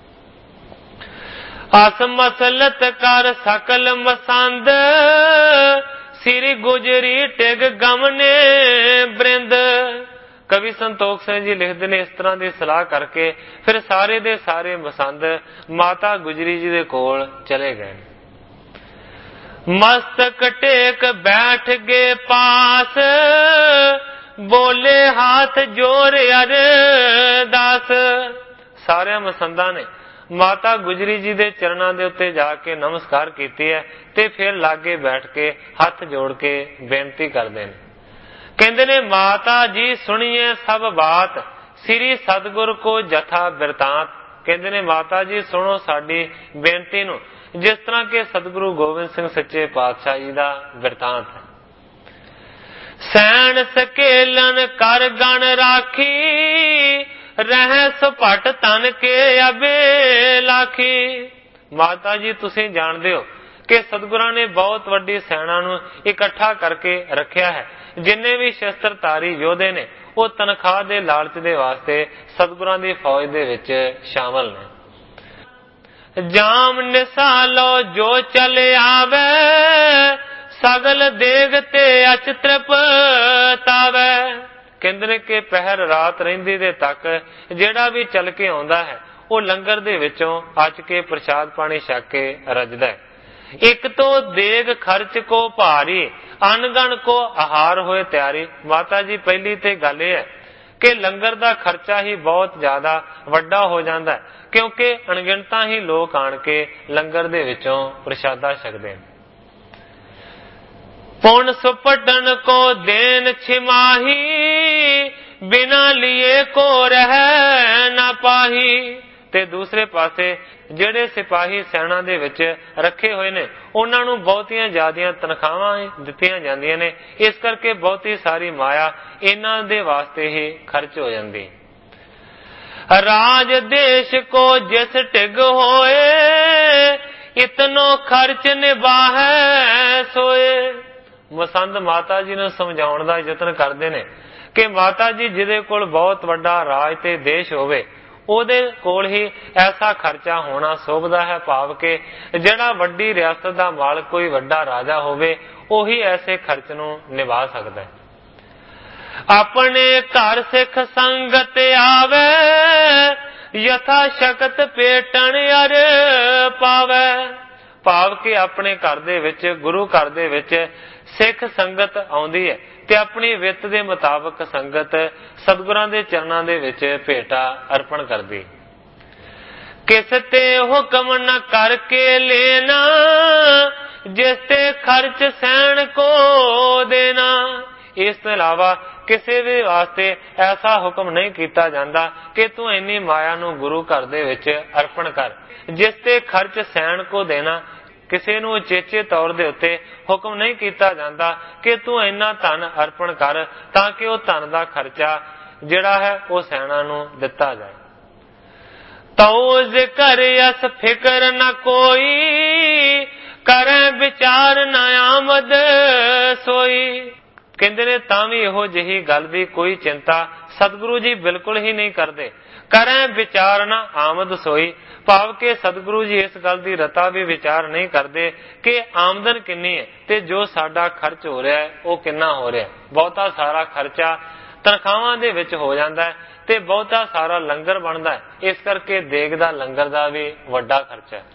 ਅਸ ਮਸਲਤ ਕਰ ਸਕਲ ਮਸੰਦ, ਸ੍ਰੀ ਗੁਜਰੀ ਟਿਗ ਗਮਨੇ ਬ੍ਰਿੰਦ। ਕਵੀ ਸੰਤੋਖ ਸਿੰਘ ਜੀ ਲਿਖਦੇ ਨੇ, ਇਸ ਤਰ੍ਹਾਂ ਦੀ ਸਲਾਹ ਕਰਕੇ ਫਿਰ ਸਾਰੇ ਦੇ ਸਾਰੇ ਮਸੰਦ ਮਾਤਾ ਗੁਜਰੀ ਜੀ ਦੇ ਕੋਲ ਚਲੇ ਗਏ। ਮਸਤਕ ਟੇਕ ਬੈਠ ਗਏ ਪਾਸ, ਬੋਲੇ ਹੱਥ ਜੋੜ ਅਰਦਾਸ। ਸਾਰਿਆਂ ਮਸੰਦਾਂ ਨੇ ਮਾਤਾ ਗੁਜਰੀ ਜੀ ਦੇ ਚਰਨਾਂ ਦੇ ਉੱਤੇ ਜਾ ਕੇ ਨਮਸਕਾਰ ਕੀਤੀ ਹੈ ਤੇ ਫਿਰ ਲਾਗੇ ਬੈਠ ਕੇ ਹੱਥ ਜੋੜ ਕੇ ਬੇਨਤੀ ਕਰਦੇ ਨੇ। ਕਹਿੰਦੇ ਨੇ, ਮਾਤਾ ਜੀ ਸੁਣੀਏ ਸਭ ਬਾਤ, ਸ੍ਰੀ ਸਤਿਗੁਰ ਕੋ ਜਥਾ ਬਿਰਤਾਂਤ। ਕਹਿੰਦੇ ਨੇ, ਮਾਤਾ ਜੀ ਸੁਣੋ ਸਾਡੀ ਬੇਨਤੀ ਨੂੰ, ਜਿਸ ਤਰ੍ਹਾਂ ਕਿ ਸਤਿਗੁਰੂ ਗੋਬਿੰਦ ਸਿੰਘ ਸੱਚੇ ਪਾਤਸ਼ਾਹ ਜੀ ਦਾ ਬਿਰਤਾਂਤ ਹੈ। ਸੈਣ ਸਕੇਲਨ ਕਰ ਗਣ ਰਾਖੀ, ਰਹਿ ਸੁਭਟ ਤਨ ਕੇ ਅਬੇ ਲਾਖੀ। ਮਾਤਾ ਜੀ ਤੁਸੀਂ ਜਾਣਦੇ ਹੋ ਕਿ ਸਤਿਗੁਰਾਂ ਨੇ ਬਹੁਤ ਵੱਡੀ ਸੈਨਾ ਨੂੰ ਇਕੱਠਾ ਕਰਕੇ ਰੱਖਿਆ ਹੈ। ਜਿੰਨੇ ਵੀ ਸ਼ਸਤਰਧਾਰੀ ਯੋਧੇ ਨੇ ਉਹ ਤਨਖਾਹ ਦੇ ਲਾਲਚ ਦੇ ਵਾਸਤੇ ਸਤਿਗੁਰਾਂ ਦੀ ਫੌਜ ਦੇ ਵਿੱਚ ਸ਼ਾਮਲ ਨੇ। ਜਾਮ ਨਿਸਾਲੋ ਜੋ ਚਲ ਆਵੇ, ਸਗਲ ਦੇਗ ਤੇ ਅਚ ਤ੍ਰਿਪਤਾਵੇ। ਕਹਿੰਦੇ ਨੇ ਕਿ ਪਹਿਰ ਰਾਤ ਰਹਿੰਦੀ ਦੇ ਤੱਕ ਜਿਹੜਾ ਵੀ ਚੱਲ ਕੇ ਆਉਂਦਾ ਹੈ ਉਹ ਲੰਗਰ ਦੇ ਵਿੱਚੋਂ ਅੱਜ ਕੇ ਪ੍ਰਸ਼ਾਦ ਪਾਣੀ ਛਕ ਕੇ ਰੱਜਦਾ ਹੈ। ਇੱਕ ਤੋਂ ਦੇਗ ਖਰਚ ਕੋ ਭਾਰੀ, ਅਨਗਣ ਕੋ ਆਹਾਰ ਹੋਏ ਤਿਆਰੀ। ਮਾਤਾ ਜੀ ਪਹਿਲੀ ਤੇ ਗੱਲ ਇਹ ਹੈ ਕਿ ਲੰਗਰ ਦਾ ਖਰਚਾ ਹੀ ਬਹੁਤ ਜ਼ਿਆਦਾ ਵੱਡਾ ਹੋ ਜਾਂਦਾ ਹੈ, ਕਿਉਂਕਿ ਅਣਗਿਣਤਾਂ ਹੀ ਲੋਕ ਆਣ ਕੇ ਲੰਗਰ ਦੇ ਵਿੱਚੋਂ ਪ੍ਰਸ਼ਾਦਾ ਛਕਦੇ ਨੇ। ਪੁਣ ਸੁਪਟਨ ਕੋ ਦੇਨ ਛਿਮਾਹੀ, ਬਿਨਾ ਲਿਏ ਕੋ ਰਹਿ ਨਾ ਪਾਹੀ। ਤੇ ਦੂਸਰੇ ਪਾਸੇ ਜਿਹੜੇ ਸਿਪਾਹੀ ਸੈਨਾ ਦੇ ਵਿੱਚ ਰੱਖੇ ਹੋਏ ਨੇ ਉਹਨਾਂ ਨੂੰ ਬਹੁਤੀਆਂ ਜ਼ਿਆਦੀਆਂ ਤਨਖਾਹਾਂ ਦਿੱਤੀਆਂ ਜਾਂਦੀਆਂ ਨੇ। ਇਸ ਕਰਕੇ ਬਹੁਤੀ ਸਾਰੀ ਮਾਇਆ ਇਹਨਾਂ ਦੇ ਵਾਸਤੇ ਹੀ ਖਰਚ ਹੋ ਜਾਂਦੀ। ਰਾਜ ਦੇਸ਼ ਕੋ ਜਿਸ ਟਿਗ ਹੋਏ, ਇਤਨੋ ਖਰਚ ਨਿਭਾਹੈ ਸੋਏ। ਮਸੰਦ ਮਾਤਾ ਜੀ ਨੂੰ ਸਮਝਾਉਣ ਦਾ ਯਤਨ ਕਰਦੇ ਨੇ ਕਿ ਮਾਤਾ ਜੀ ਜਿਹਦੇ ਕੋਲ ਬਹੁਤ ਵੱਡਾ ਰਾਜ ਤੇ ਦੇਸ਼ ਹੋਵੇ ਉਹਦੇ ਕੋਲ ਹੀ ਐਸਾ ਖਰਚਾ ਹੋਣਾ ਸੋਭਦਾ ਹੈ। ਭਾਵ ਕਿ ਜਿਹੜਾ ਵੱਡੀ ਰਿਆਸਤ ਦਾ ਮਾਲਕ ਕੋਈ ਵੱਡਾ ਰਾਜਾ ਹੋਵੇ ਉਹੀ ਐਸੇ ਖਰਚ ਨੂੰ ਨਿਭਾ ਸਕਦਾ ਹੈ। ਆਪਣੇ ਘਰ ਸਿੱਖ ਸੰਗਤ ਆਵੇ, ਯਥਾ ਸ਼ਕਤ ਪੇਟਣ ਅਰ ਪਾਵੇ। ਭਾਵ ਕਿ ਆਪਣੇ ਘਰ ਦੇ ਵਿੱਚ, ਗੁਰੂ ਘਰ ਦੇ ਵਿੱਚ ਸਿੱਖ ਸੰਗਤ ਆਉਂਦੀ ਹੈ ਤੇ ਆਪਣੀ ਵਿੱਤ ਦੇ ਮੁਤਾਬਕ ਸੰਗਤ ਸਤਿਗੁਰਾਂ ਦੇ ਚਰਨਾਂ ਦੇ ਵਿੱਚ ਭੇਟਾ ਅਰਪਣ ਕਰਦੀ। ਕਿਸ ਤੇ ਹੁਕਮ ਨ ਕਰਕੇ ਲੈਣਾ, ਜਿਸ ਤੇ ਖਰਚ ਸਹਿਣ ਕੋ ਦੇਣਾ। ਇਸ ਤੋਂ ਇਲਾਵਾ ਕਿਸੇ ਵੀ ਵਾਸਤੇ ਐਸਾ ਹੁਕਮ ਨਹੀਂ ਕੀਤਾ ਜਾਂਦਾ ਕਿ ਤੂੰ ਇੰਨੀ ਮਾਇਆ ਨੂੰ ਗੁਰੂ ਘਰ ਦੇ ਵਿੱਚ ਅਰਪਣ ਕਰ। ਜਿਸ ਤੇ ਖਰਚ ਸਹਿਣ ਕੋ ਦੇਣਾ, ਕਿਸੇ ਨੂੰ ਉਚੇਚੇ ਤੌਰ ਦੇ ਉੱਤੇ ਹੁਕਮ ਨਹੀਂ ਕੀਤਾ ਜਾਂਦਾ ਕਿ ਤੂੰ ਇੰਨਾ ਧਨ ਅਰਪਣ ਕਰ ਤਾਂ ਕਿ ਉਹ ਧਨ ਦਾ ਖਰਚਾ ਜਿਹੜਾ ਹੈ ਉਹ ਸੈਨਾ ਨੂੰ ਦਿੱਤਾ ਜਾਏ। ਤਉ ਜ਼ਿਕਰ ਅਸ ਫਿਕਰ ਨ ਕੋਈ, ਕਰੇ ਵਿਚਾਰ ਨ ਆਮਦ ਸੋਈ। ਕਹਿੰਦੇ ਨੇ ਤਾਂ ਵੀ ਇਹੋ ਜਿਹੀ ਗੱਲ ਦੀ ਕੋਈ ਚਿੰਤਾ ਸਤਿਗੁਰੂ ਜੀ ਬਿਲਕੁਲ ਹੀ ਨਹੀਂ ਕਰਦੇ। ਕਰੇ ਵਿਚਾਰ ਨ ਆਮਦ ਸੋਈ, ਭਾਵ ਕਿ ਸਤਿਗੁਰੂ ਜੀ ਇਸ ਗੱਲ ਦੀ ਰਤਾ ਵੀ ਵਿਚਾਰ ਨਹੀਂ ਕਰਦੇ ਕਿ ਆਮਦਨ ਕਿੰਨੀ ਹੈ ਤੇ ਜੋ ਸਾਡਾ ਖਰਚ ਹੋ ਰਿਹਾ ਹੈ ਉਹ ਕਿੰਨਾ ਹੋ ਰਿਹਾ। ਬਹੁਤਾ ਸਾਰਾ ਖਰਚਾ ਤਨਖਾਹਾਂ ਦੇ ਵਿੱਚ ਹੋ ਜਾਂਦਾ ਹੈ ਤੇ ਬਹੁਤਾ ਸਾਰਾ ਲੰਗਰ ਬਣਦਾ ਹੈ। ਇਸ ਕਰਕੇ ਦੇਗ ਦਾ ਲੰਗਰ ਦਾ ਵੀ ਵੱਡਾ ਖਰਚਾ ਹੈ।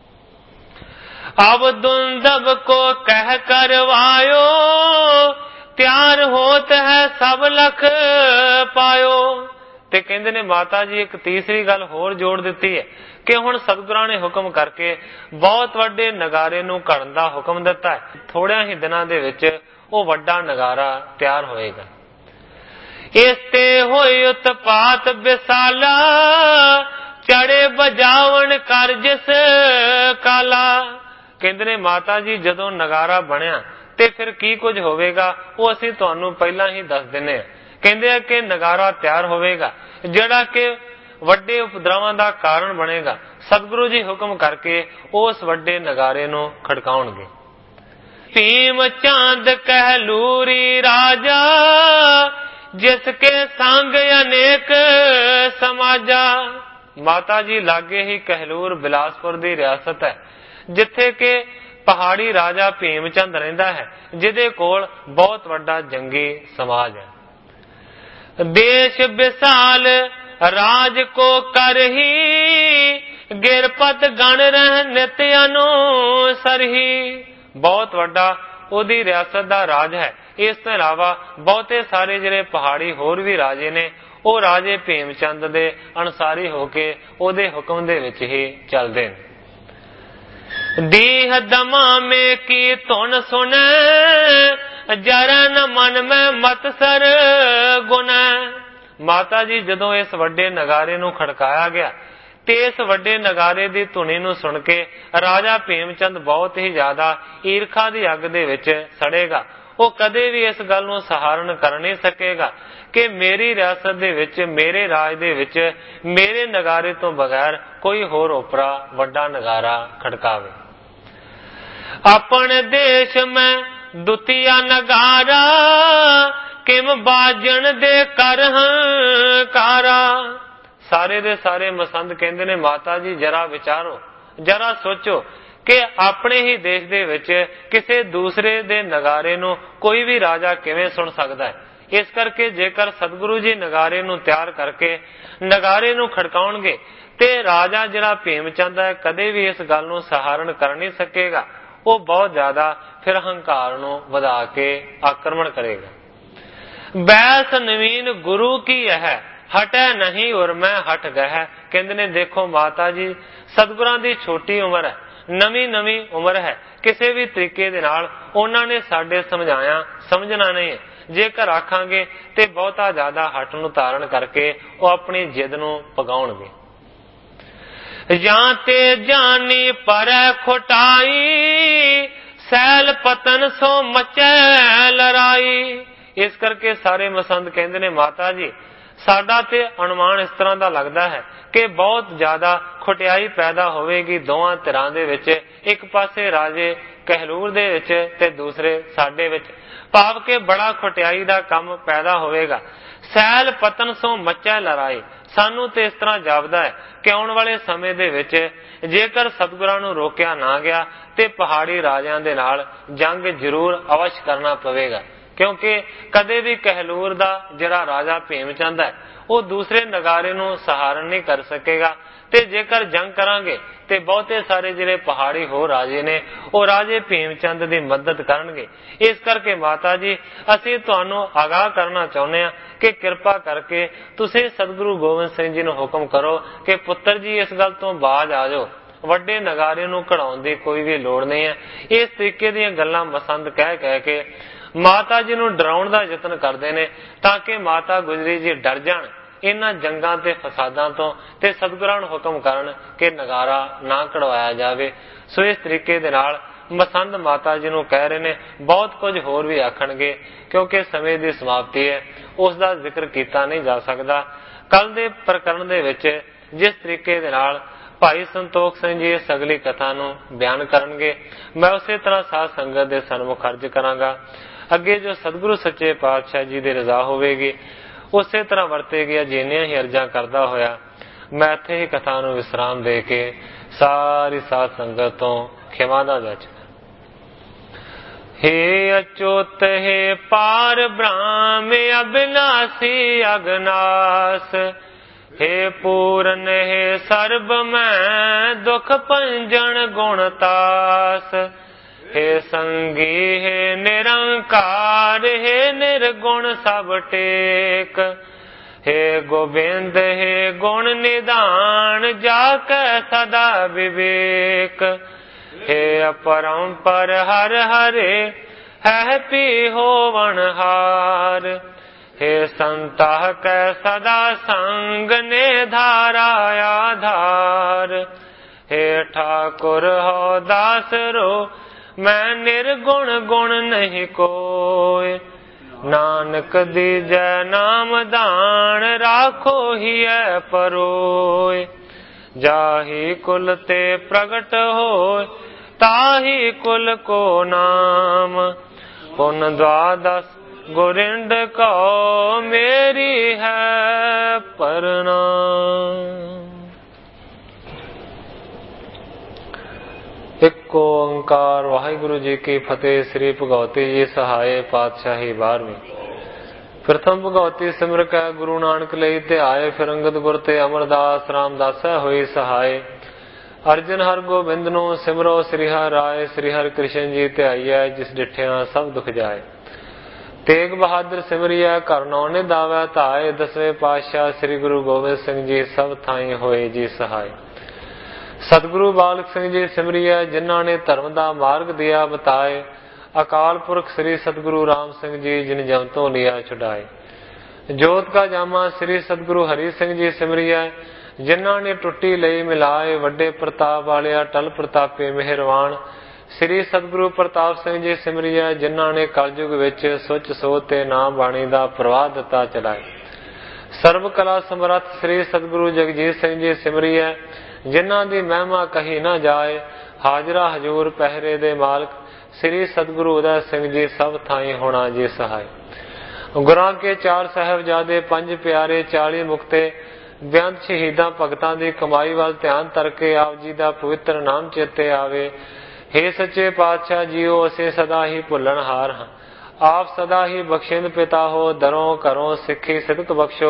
ਅਬ ਦੁੰਦਬ ਕੋ ਕਹਿ ਕਰਵਾਇਓ, ਤਿਆਰ ਹੋਤ ਹੈ ਸਭ ਲਖ ਪਾਇਓ। ਤੇ ਕਹਿੰਦੇ ਨੇ ਮਾਤਾ ਜੀ ਇੱਕ ਤੀਸਰੀ ਗੱਲ ਹੋਰ ਜੋੜ ਦਿੱਤੀ ਹੈ ਕਿ ਹੁਣ ਸਤਿਗੁਰਾਂ ਨੇ ਹੁਕਮ ਕਰਕੇ ਬਹੁਤ ਵੱਡੇ ਨਗਾਰੇ ਨੂੰ ਘੜਨ ਦਾ ਹੁਕਮ ਦਿੱਤਾ ਹੈ। ਥੋੜਿਆਂ ਹੀ ਦਿਨਾਂ ਦੇ ਵਿੱਚ ਉਹ ਵੱਡਾ ਨਗਾਰਾ ਤਿਆਰ ਹੋਏਗਾ। ਇਸ ਤੇ ਹੋਈ ਉਤਪਾਤ ਵਿਸਾਲਾ, ਚੜੇ ਬਜਾਵਣ ਕਰ ਜਿਸ ਕਾਲਾ। ਕਹਿੰਦੇ ਨੇ ਮਾਤਾ ਜੀ ਜਦੋਂ ਨਗਾਰਾ ਬਣਿਆ ਤੇ ਫਿਰ ਕੀ ਕੁਝ ਹੋਵੇਗਾ ਉਹ ਅਸੀਂ ਤੁਹਾਨੂੰ ਪਹਿਲਾਂ ਹੀ ਦੱਸ ਦਿੰਨੇ ਆ। ਕਹਿੰਦੇ ਆ ਕਿ ਨਗਾਰਾ ਤਿਆਰ ਹੋਵੇਗਾ ਜਿਹੜਾ ਕਿ ਵੱਡੇ ਉਪਦਰਵਾਂ ਦਾ ਕਾਰਨ ਬਣੇਗਾ। ਸਤਿਗੁਰੂ ਜੀ ਹੁਕਮ ਕਰਕੇ ਉਸ ਵੱਡੇ ਨਗਾਰੇ ਨੂੰ ਖੜਕਾਉਣਗੇ। ਭੀਮ ਚੰਦ ਕਹਿਲੂਰੀ ਰਾਜਾ, ਜਿਸ ਕੇ ਸੰਗ ਅਨੇਕ ਸਮਾਜਾ। ਮਾਤਾ ਜੀ ਲਾਗੇ ਹੀ ਕਹਿਲੂਰ ਬਿਲਾਸਪੁਰ ਦੀ ਰਿਆਸਤ ਹੈ, ਜਿੱਥੇ ਕਿ ਪਹਾੜੀ ਰਾਜਾ ਭੀਮ ਚੰਦ ਰਹਿੰਦਾ ਹੈ, ਜਿਹਦੇ ਕੋਲ ਬਹੁਤ ਵੱਡਾ ਜੰਗੀ ਸਮਾਜ ਹੈ। ਦੇਸ਼ ਵਿਸਾਲ ਰਾਜ ਕੋ ਕਰਹੀ, ਗਿਰਪਤ ਗਣ ਰਹਿ ਨਿਤ ਅਨੁਸਰਹੀ। ਬਹੁਤ ਵੱਡਾ ਉਹਦੀ ਰਿਆਸਤ ਦਾ ਰਾਜ ਹੈ। ਇਸ ਤੋਂ ਇਲਾਵਾ ਬਹੁਤੇ ਸਾਰੇ ਜਿਹੜੇ ਪਹਾੜੀ ਹੋਰ ਵੀ ਰਾਜੇ ਨੇ, ਉਹ ਰਾਜੇ ਭੀਮ ਚੰਦ ਦੇ ਅਨੁਸਾਰੀ ਹੋ ਕੇ ਉਹਦੇ ਹੁਕਮ ਦੇ ਵਿੱਚ ਹੀ ਚੱਲਦੇ ਨੇ। ਦੀਹ ਦਮਾਮੇ ਕੀ ਧੁਨ ਸੁਣੈ, ਜਰਨ ਮਨ ਮੈਂ ਮਤਸਰ ਗੁਨੈ। ਮਾਤਾ ਜੀ ਜਦੋਂ ਇਸ ਵੱਡੇ ਨਗਾਰੇ ਨੂੰ ਖੜਕਾਇਆ ਗਿਆ ਤੇ ਇਸ ਵੱਡੇ ਨਗਾਰੇ ਦੀ ਧੁਨੀ ਨੂੰ ਸੁਣ ਕੇ ਰਾਜਾ ਭੀਮ ਚੰਦ ਬਹੁਤ ਹੀ ਜ਼ਿਆਦਾ ਈਰਖਾ ਦੀ ਅੱਗ ਦੇ ਵਿੱਚ ਸੜੇਗਾ। ਉਹ ਕਦੇ ਵੀ ਇਸ ਗੱਲ ਨੂੰ ਸਹਾਰਨ ਕਰ ਨਹੀਂ ਸਕੇਗਾ ਕਿ ਮੇਰੀ ਰਿਆਸਤ ਦੇ ਵਿੱਚ, ਮੇਰੇ ਰਾਜ ਦੇ ਵਿੱਚ ਮੇਰੇ ਨਗਾਰੇ ਤੋਂ ਬਗੈਰ ਕੋਈ ਹੋਰ ਓਪਰਾ ਵੱਡਾ ਨਗਾਰਾ ਖੜਕਾਵੇ। ਆਪਣੇ ਦੇਸ਼ ਮੈਂ ਦੁਤੀਆ ਨਗਾਰਾ, ਕਿਮ ਬਾਜਣ ਦੇ ਕਰ ਹੰਕਾਰਾ। ਸਾਰੇ ਦੇ ਸਾਰੇ ਮਸੰਦ ਕਹਿੰਦੇ ਨੇ ਮਾਤਾ ਜੀ ਜਰਾ ਵਿਚਾਰੋ, ਜਰਾ ਸੋਚੋ ਕਿ ਆਪਣੇ ਹੀ ਦੇਸ਼ ਦੇ ਵਿੱਚ ਕਿਸੇ ਦੂਸਰੇ ਦੇ ਨਗਾਰੇ ਨੂੰ ਕੋਈ ਵੀ ਰਾਜਾ ਕਿਵੇਂ ਸੁਣ ਸਕਦਾ ਹੈ। ਇਸ ਕਰਕੇ ਜੇਕਰ ਸਤਿਗੁਰੂ ਜੀ ਨਗਾਰੇ ਨੂੰ ਤਿਆਰ ਕਰਕੇ ਨਗਾਰੇ ਨੂੰ ਖੜਕਾਉਣਗੇ ਤੇ ਰਾਜਾ ਜਿਹੜਾ ਭੀਮ ਚੰਦ ਹੈ ਕਦੇ ਵੀ ਇਸ ਗੱਲ ਨੂੰ ਸਹਾਰਨ ਕਰ ਨਹੀਂ ਸਕੇਗਾ। ਉਹ ਬਹੁਤ ਜ਼ਿਆਦਾ ਫਿਰ ਹੰਕਾਰ ਨੂੰ ਵਧਾ ਕੇ ਆਕਰਮਣ ਕਰੇਗਾ। ਬੈਸ ਨਵੀਨ ਗੁਰੂ ਕੀ ਹੈ, ਹਟੈ ਨਹੀਂ ਔਰ ਮੈਂ ਹਟ ਗਹਿ। ਕਹਿੰਦੇ ਨੇ ਦੇਖੋ ਮਾਤਾ ਜੀ, ਸਤਿਗੁਰਾਂ ਦੀ ਛੋਟੀ ਉਮਰ ਹੈ, ਨਵੀਂ ਉਮਰ ਹੈ, ਕਿਸੇ ਵੀ ਤਰੀਕੇ ਦੇ ਨਾਲ ਉਹਨਾਂ ਨੇ ਸਾਡੇ ਸਮਝਣਾ ਨਹੀਂ ਹੈ। ਜੇਕਰ ਆਖਾਂਗੇ ਤੇ ਬਹੁਤਾ ਜ਼ਿਆਦਾ ਹੱਟ ਨੂੰ ਧਾਰਨ ਕਰਕੇ ਉਹ ਆਪਣੀ ਜਿੱਦ ਨੂੰ ਪਗਾਉਣਗੇ। ਜਾਂ ਤੇ ਜਾਨੀ ਪਰੈ ਖੁਟਾਈ, ਸੈਲ ਪਤਨ ਸੋ ਮਚੈ ਲੜਾਈ। ਇਸ ਕਰਕੇ ਸਾਰੇ ਮਸੰਦ ਕਹਿੰਦੇ ਨੇ ਮਾਤਾ ਜੀ ਸਾਡਾ ਤੇ ਅਨੁਮਾਨ ਇਸ ਤਰ੍ਹਾਂ ਦਾ ਲੱਗਦਾ ਹੈ ਕਿ ਬਹੁਤ ਜ਼ਿਆਦਾ ਖੁਟਿਆਈ ਪੈਦਾ ਹੋਵੇਗੀ ਦੋਵਾਂ ਧਿਰਾਂ ਦੇ ਵਿੱਚ, ਇੱਕ ਪਾਸੇ ਰਾਜੇ ਕਹਿਲੂਰ ਦੇ ਵਿੱਚ ਤੇ ਦੂਸਰੇ ਸਾਡੇ ਵਿੱਚ, ਭਾਵ ਕਿ ਬੜਾ ਖੁਟਿਆਈ ਦਾ ਕੰਮ ਪੈਦਾ ਹੋਵੇਗਾ। ਸੈਲ ਪਤਨ ਸੋ ਮਚੈ ਲੜਾਈ। ਸਾਨੂੰ ਤੇ ਇਸ ਤਰ੍ਹਾਂ ਜਾਪਦਾ ਹੈ ਕਿ ਆਉਣ ਵਾਲੇ ਸਮੇਂ ਦੇ ਵਿੱਚ ਜੇਕਰ ਸਤਿਗੁਰਾਂ ਨੂੰ ਰੋਕਿਆ ਨਾ ਗਿਆ ਤੇ ਪਹਾੜੀ ਰਾਜਿਆਂ ਦੇ ਨਾਲ ਜੰਗ ਜ਼ਰੂਰ ਅਵਸ਼ ਕਰਨਾ ਪਵੇਗਾ, ਕਿਉਂਕਿ ਕਦੇ ਵੀ ਕਹਿਲੂਰ ਦਾ ਜਿਹੜਾ ਰਾਜਾ ਭੀਮ ਚੰਦ ਹੈ ਉਹ ਦੂਸਰੇ ਨਗਾਰੇ ਨੂੰ ਸਹਾਰਨ ਨਹੀਂ ਕਰ ਸਕੇਗਾ। ਤੇ ਜੇਕਰ ਜੰਗ ਕਰਾਂਗੇ ਤੇ ਬਹੁਤੇ ਸਾਰੇ ਜਿਹੜੇ ਪਹਾੜੀ ਹੋਰ ਰਾਜੇ ਨੇ ਉਹ ਰਾਜੇ ਭੀਮ ਚੰਦ ਦੀ ਮਦਦ ਕਰਨਗੇ। ਇਸ ਕਰਕੇ ਮਾਤਾ ਜੀ ਅਸੀਂ ਤੁਹਾਨੂੰ ਆਗਾਹ ਕਰਨਾ ਚਾਹੁੰਦੇ ਹਾਂ ਕਿ ਕਿਰਪਾ ਕਰਕੇ ਤੁਸੀਂ ਸਤਿਗੁਰੂ ਗੋਬਿੰਦ ਸਿੰਘ ਜੀ ਨੂੰ ਹੁਕਮ ਕਰੋ ਕਿ ਪੁੱਤਰ ਜੀ ਇਸ ਗੱਲ ਤੋਂ ਬਾਜ਼ ਆ ਜਾਓ, ਵੱਡੇ ਨਗਾਰੇ ਨੂੰ ਕਢਾਉਣ ਦੀ ਕੋਈ ਵੀ ਲੋੜ ਨਹੀਂ ਹੈ। ਇਸ ਤਰੀਕੇ ਦੀਆਂ ਗੱਲਾਂ ਮਸੰਦ ਕਹਿ ਕੇ ਮਾਤਾ ਜੀ ਨੂੰ ਡਰਾਉਣ ਦਾ ਯਤਨ ਕਰਦੇ ਨੇ ਤਾਂ ਕਿ ਮਾਤਾ ਗੁਜਰੀ ਜੀ ਡਰ ਜਾਣ ਇਹਨਾਂ ਜੰਗਾਂ ਤੇ ਫਸਾਦਾਂ ਤੋਂ ਤੇ ਸਤਿਗੁਰਾਂ ਨੂੰ ਹੁਕਮ ਕਰਨ ਕਿ ਨਗਾਰਾ ਨਾ ਕਢਵਾਇਆ ਜਾਵੇ। ਸੋ ਇਸ ਤਰੀਕੇ ਦੇ ਨਾਲ ਮਸੰਦ ਮਾਤਾ ਜੀ ਨੂੰ ਕਹਿ ਰਹੇ ਨੇ। ਬਹੁਤ ਕੁਝ ਹੋਰ ਵੀ ਆਖਣਗੇ ਕਿਉਂਕਿ ਸਮੇਂ ਦੀ ਸਮਾਪਤੀ ਹੈ, ਉਸ ਦਾ ਜ਼ਿਕਰ ਕੀਤਾ ਨਹੀਂ ਜਾ ਸਕਦਾ। ਕੱਲ ਦੇ ਪ੍ਰਕਰਣ ਦੇ ਵਿੱਚ ਜਿਸ ਤਰੀਕੇ ਦੇ ਨਾਲ ਭਾਈ ਸੰਤੋਖ ਸਿੰਘ ਜੀ ਇਸ ਅਗਲੀ ਕਥਾ ਨੂੰ ਬਿਆਨ ਕਰਨਗੇ, ਮੈਂ ਉਸੇ ਤਰ੍ਹਾਂ ਸਾਧ ਸੰਗਤ ਦੇ ਸਨਮੁਖ ਅਰਜ ਕਰਾਂਗਾ। ਅੱਗੇ ਜੋ ਸਤਿਗੁਰੂ ਸੱਚੇ ਪਾਤਸ਼ਾਹ ਜੀ ਦੀ ਰਜ਼ਾ ਹੋਵੇਗੀ ਉਸੇ ਤਰ੍ਹਾਂ ਵਰਤੇਗੀ। ਜਿੰਨੀਆਂ ਹੀ ਅਰਜ਼ਾਂ ਕਰਦਾ ਹੋਇਆ ਮੈਂ ਇੱਥੇ ਹੀ ਕਥਾ ਨੂੰ ਵਿਸਰਾਮ ਦੇ ਕੇ ਸਾਰੀ ਸਾਧ ਸੰਗਤ ਤੋਂ ਖਿਮਾ ਦਾ ਜਾਚਕ। हे अच्युत हे पार ब्रह्म अविनाशी अगनास, हे पूरन हे सर्ब मैं दुख पंजन गुणतास, हे संगी हे निरंकार हे निर्गुण सब टेक, हे गोविंद हे गुण निदान जाकै सदा विवेक, हे अपरंपर हर हरे है पी होवनहार, हे संताह कै सदा संग ने धारा आधार, हे ठाकुर हो दास रो मैं निर्गुण गुण नहीं कोय, नानक दीजै नाम दान, राखो हियै परोय। जाहि कुल ते प्रगट होय, ताहि कुल को नाम। पुन द्वादश गोरिंद कहो, मेरी है प्रणाम। एक ओंकार वाहिगुरु जी की फतेह। श्री भगवती जी सहाय पातशाही 12वीं। प्रथम भगवती सिमर कै गुरु नानक लई ध्याए, फिर अंगद गुर ते अमरदास रामदासै होई सहाय। अर्जन हर गोबिंद नु सिमरो श्री हर राय, श्री हर कृष्ण जी ध्याइयै, जिस डिठिया सब दुख जाए। तेग बहादुर सिमरिया घर नौ निधावै धाय, 10वें पातशाह श्री गुरु गोबिंद सिंह जी सब थाई होए जी सहाय। सतगुरु बालक सिंह जी सिमरिया, जिन्हों ने धर्म का मार्ग दिया बताए। अकाल पुरख श्री सतगुरु राम सिंह जी, जिन जम तो लिया छुड़ाए। जोत का जामा श्री सतगुरु हरि सिंह जी सिमरिया, जिन्हों ने टुट्टी लई मिलाए। वड्डे प्रताप वालिया टल प्रतापे मेहरवान, श्री सतगुरु प्रताप सिंह जी सिमरिया, जिन्हों ने कलयुग विच सुच सोच ते नाम बाणी का प्रवाह दिता चलाए। सर्व कला समर्थ श्री सतगुरु जगजीत सिंह जी सिमरिया, जिन्हों की महिमा कही ना जाए। हाजरा हजूर पहरे दे मालक श्री सतगुरु उदय सिंह जी, सब थाई होना जी सहाय। गुरां के 4 साहिबजादे 5 प्यारे 40 मुक्ते, बेअंत शहीदां भगतां दी कमाई वाल ध्यान करके आप जी दा पवित्र नाम चेते आवे। हे सच्चे पातशाह जीओ, असीं सदा ही भुल्लण हार हां। आप सदा ही बख्शिंद पिता हो, दरों घरों सिक्खी सिदक बख्शो।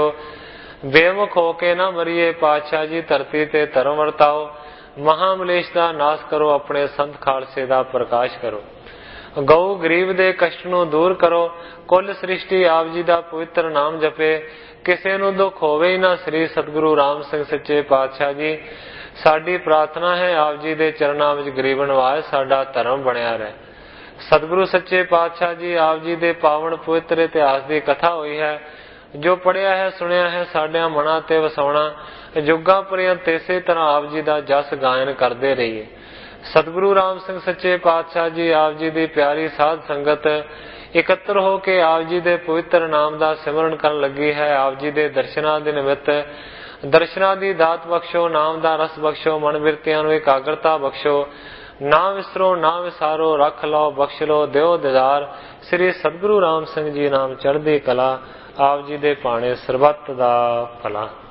बेमुख होके ना मरिए पातशाह जी, धरती ते धर्म वरताओ। महामलेश दा नाश करो, अपने संत खालसे दा प्रकाश करो। गऊ गरीब दे कष्ट नूं दूर करो, कुल सृष्टि आप जी दा पवित्र नाम जपे। किसे नूं दुख होवे ही ना, श्री सतगुरु राम सिंह सच्चे पातशाह जी। साडी प्रार्थना है आप जी दे चरनां विच गरीब नवाज साडा धर्म बनिया रहे। सतगुरु सच्चे पातशाह जी आप जी दे पावन पवित्र इतिहास दी कथा होई है, जो पढ़िया है सुनिया है साडियां मनां ते वसाउणा। जुगां पर्यंत इसे तरह आप जी दा जस गायन करते रहिए। सतगुरु राम सिंह सच्चे पातशाह जी आप जी दी प्यारी साध संगत इकत्र होके आप जी दे पवित्र नाम दा सिमरन करन लगी है। आप जी दे दर्शनां दे निमित्त दर्शनां दी दात बख्शो, नाम दा रस बख्शो, मन बिरतियां नूं एकाग्रता बख्शो। ना विसरो ना विसारो, रख लो बख्श लो, दिओ दिदार। श्री सतगुरु राम सिंह जी नाम चढ़दी कला, आप जी दे भाणे सरबत दा भला।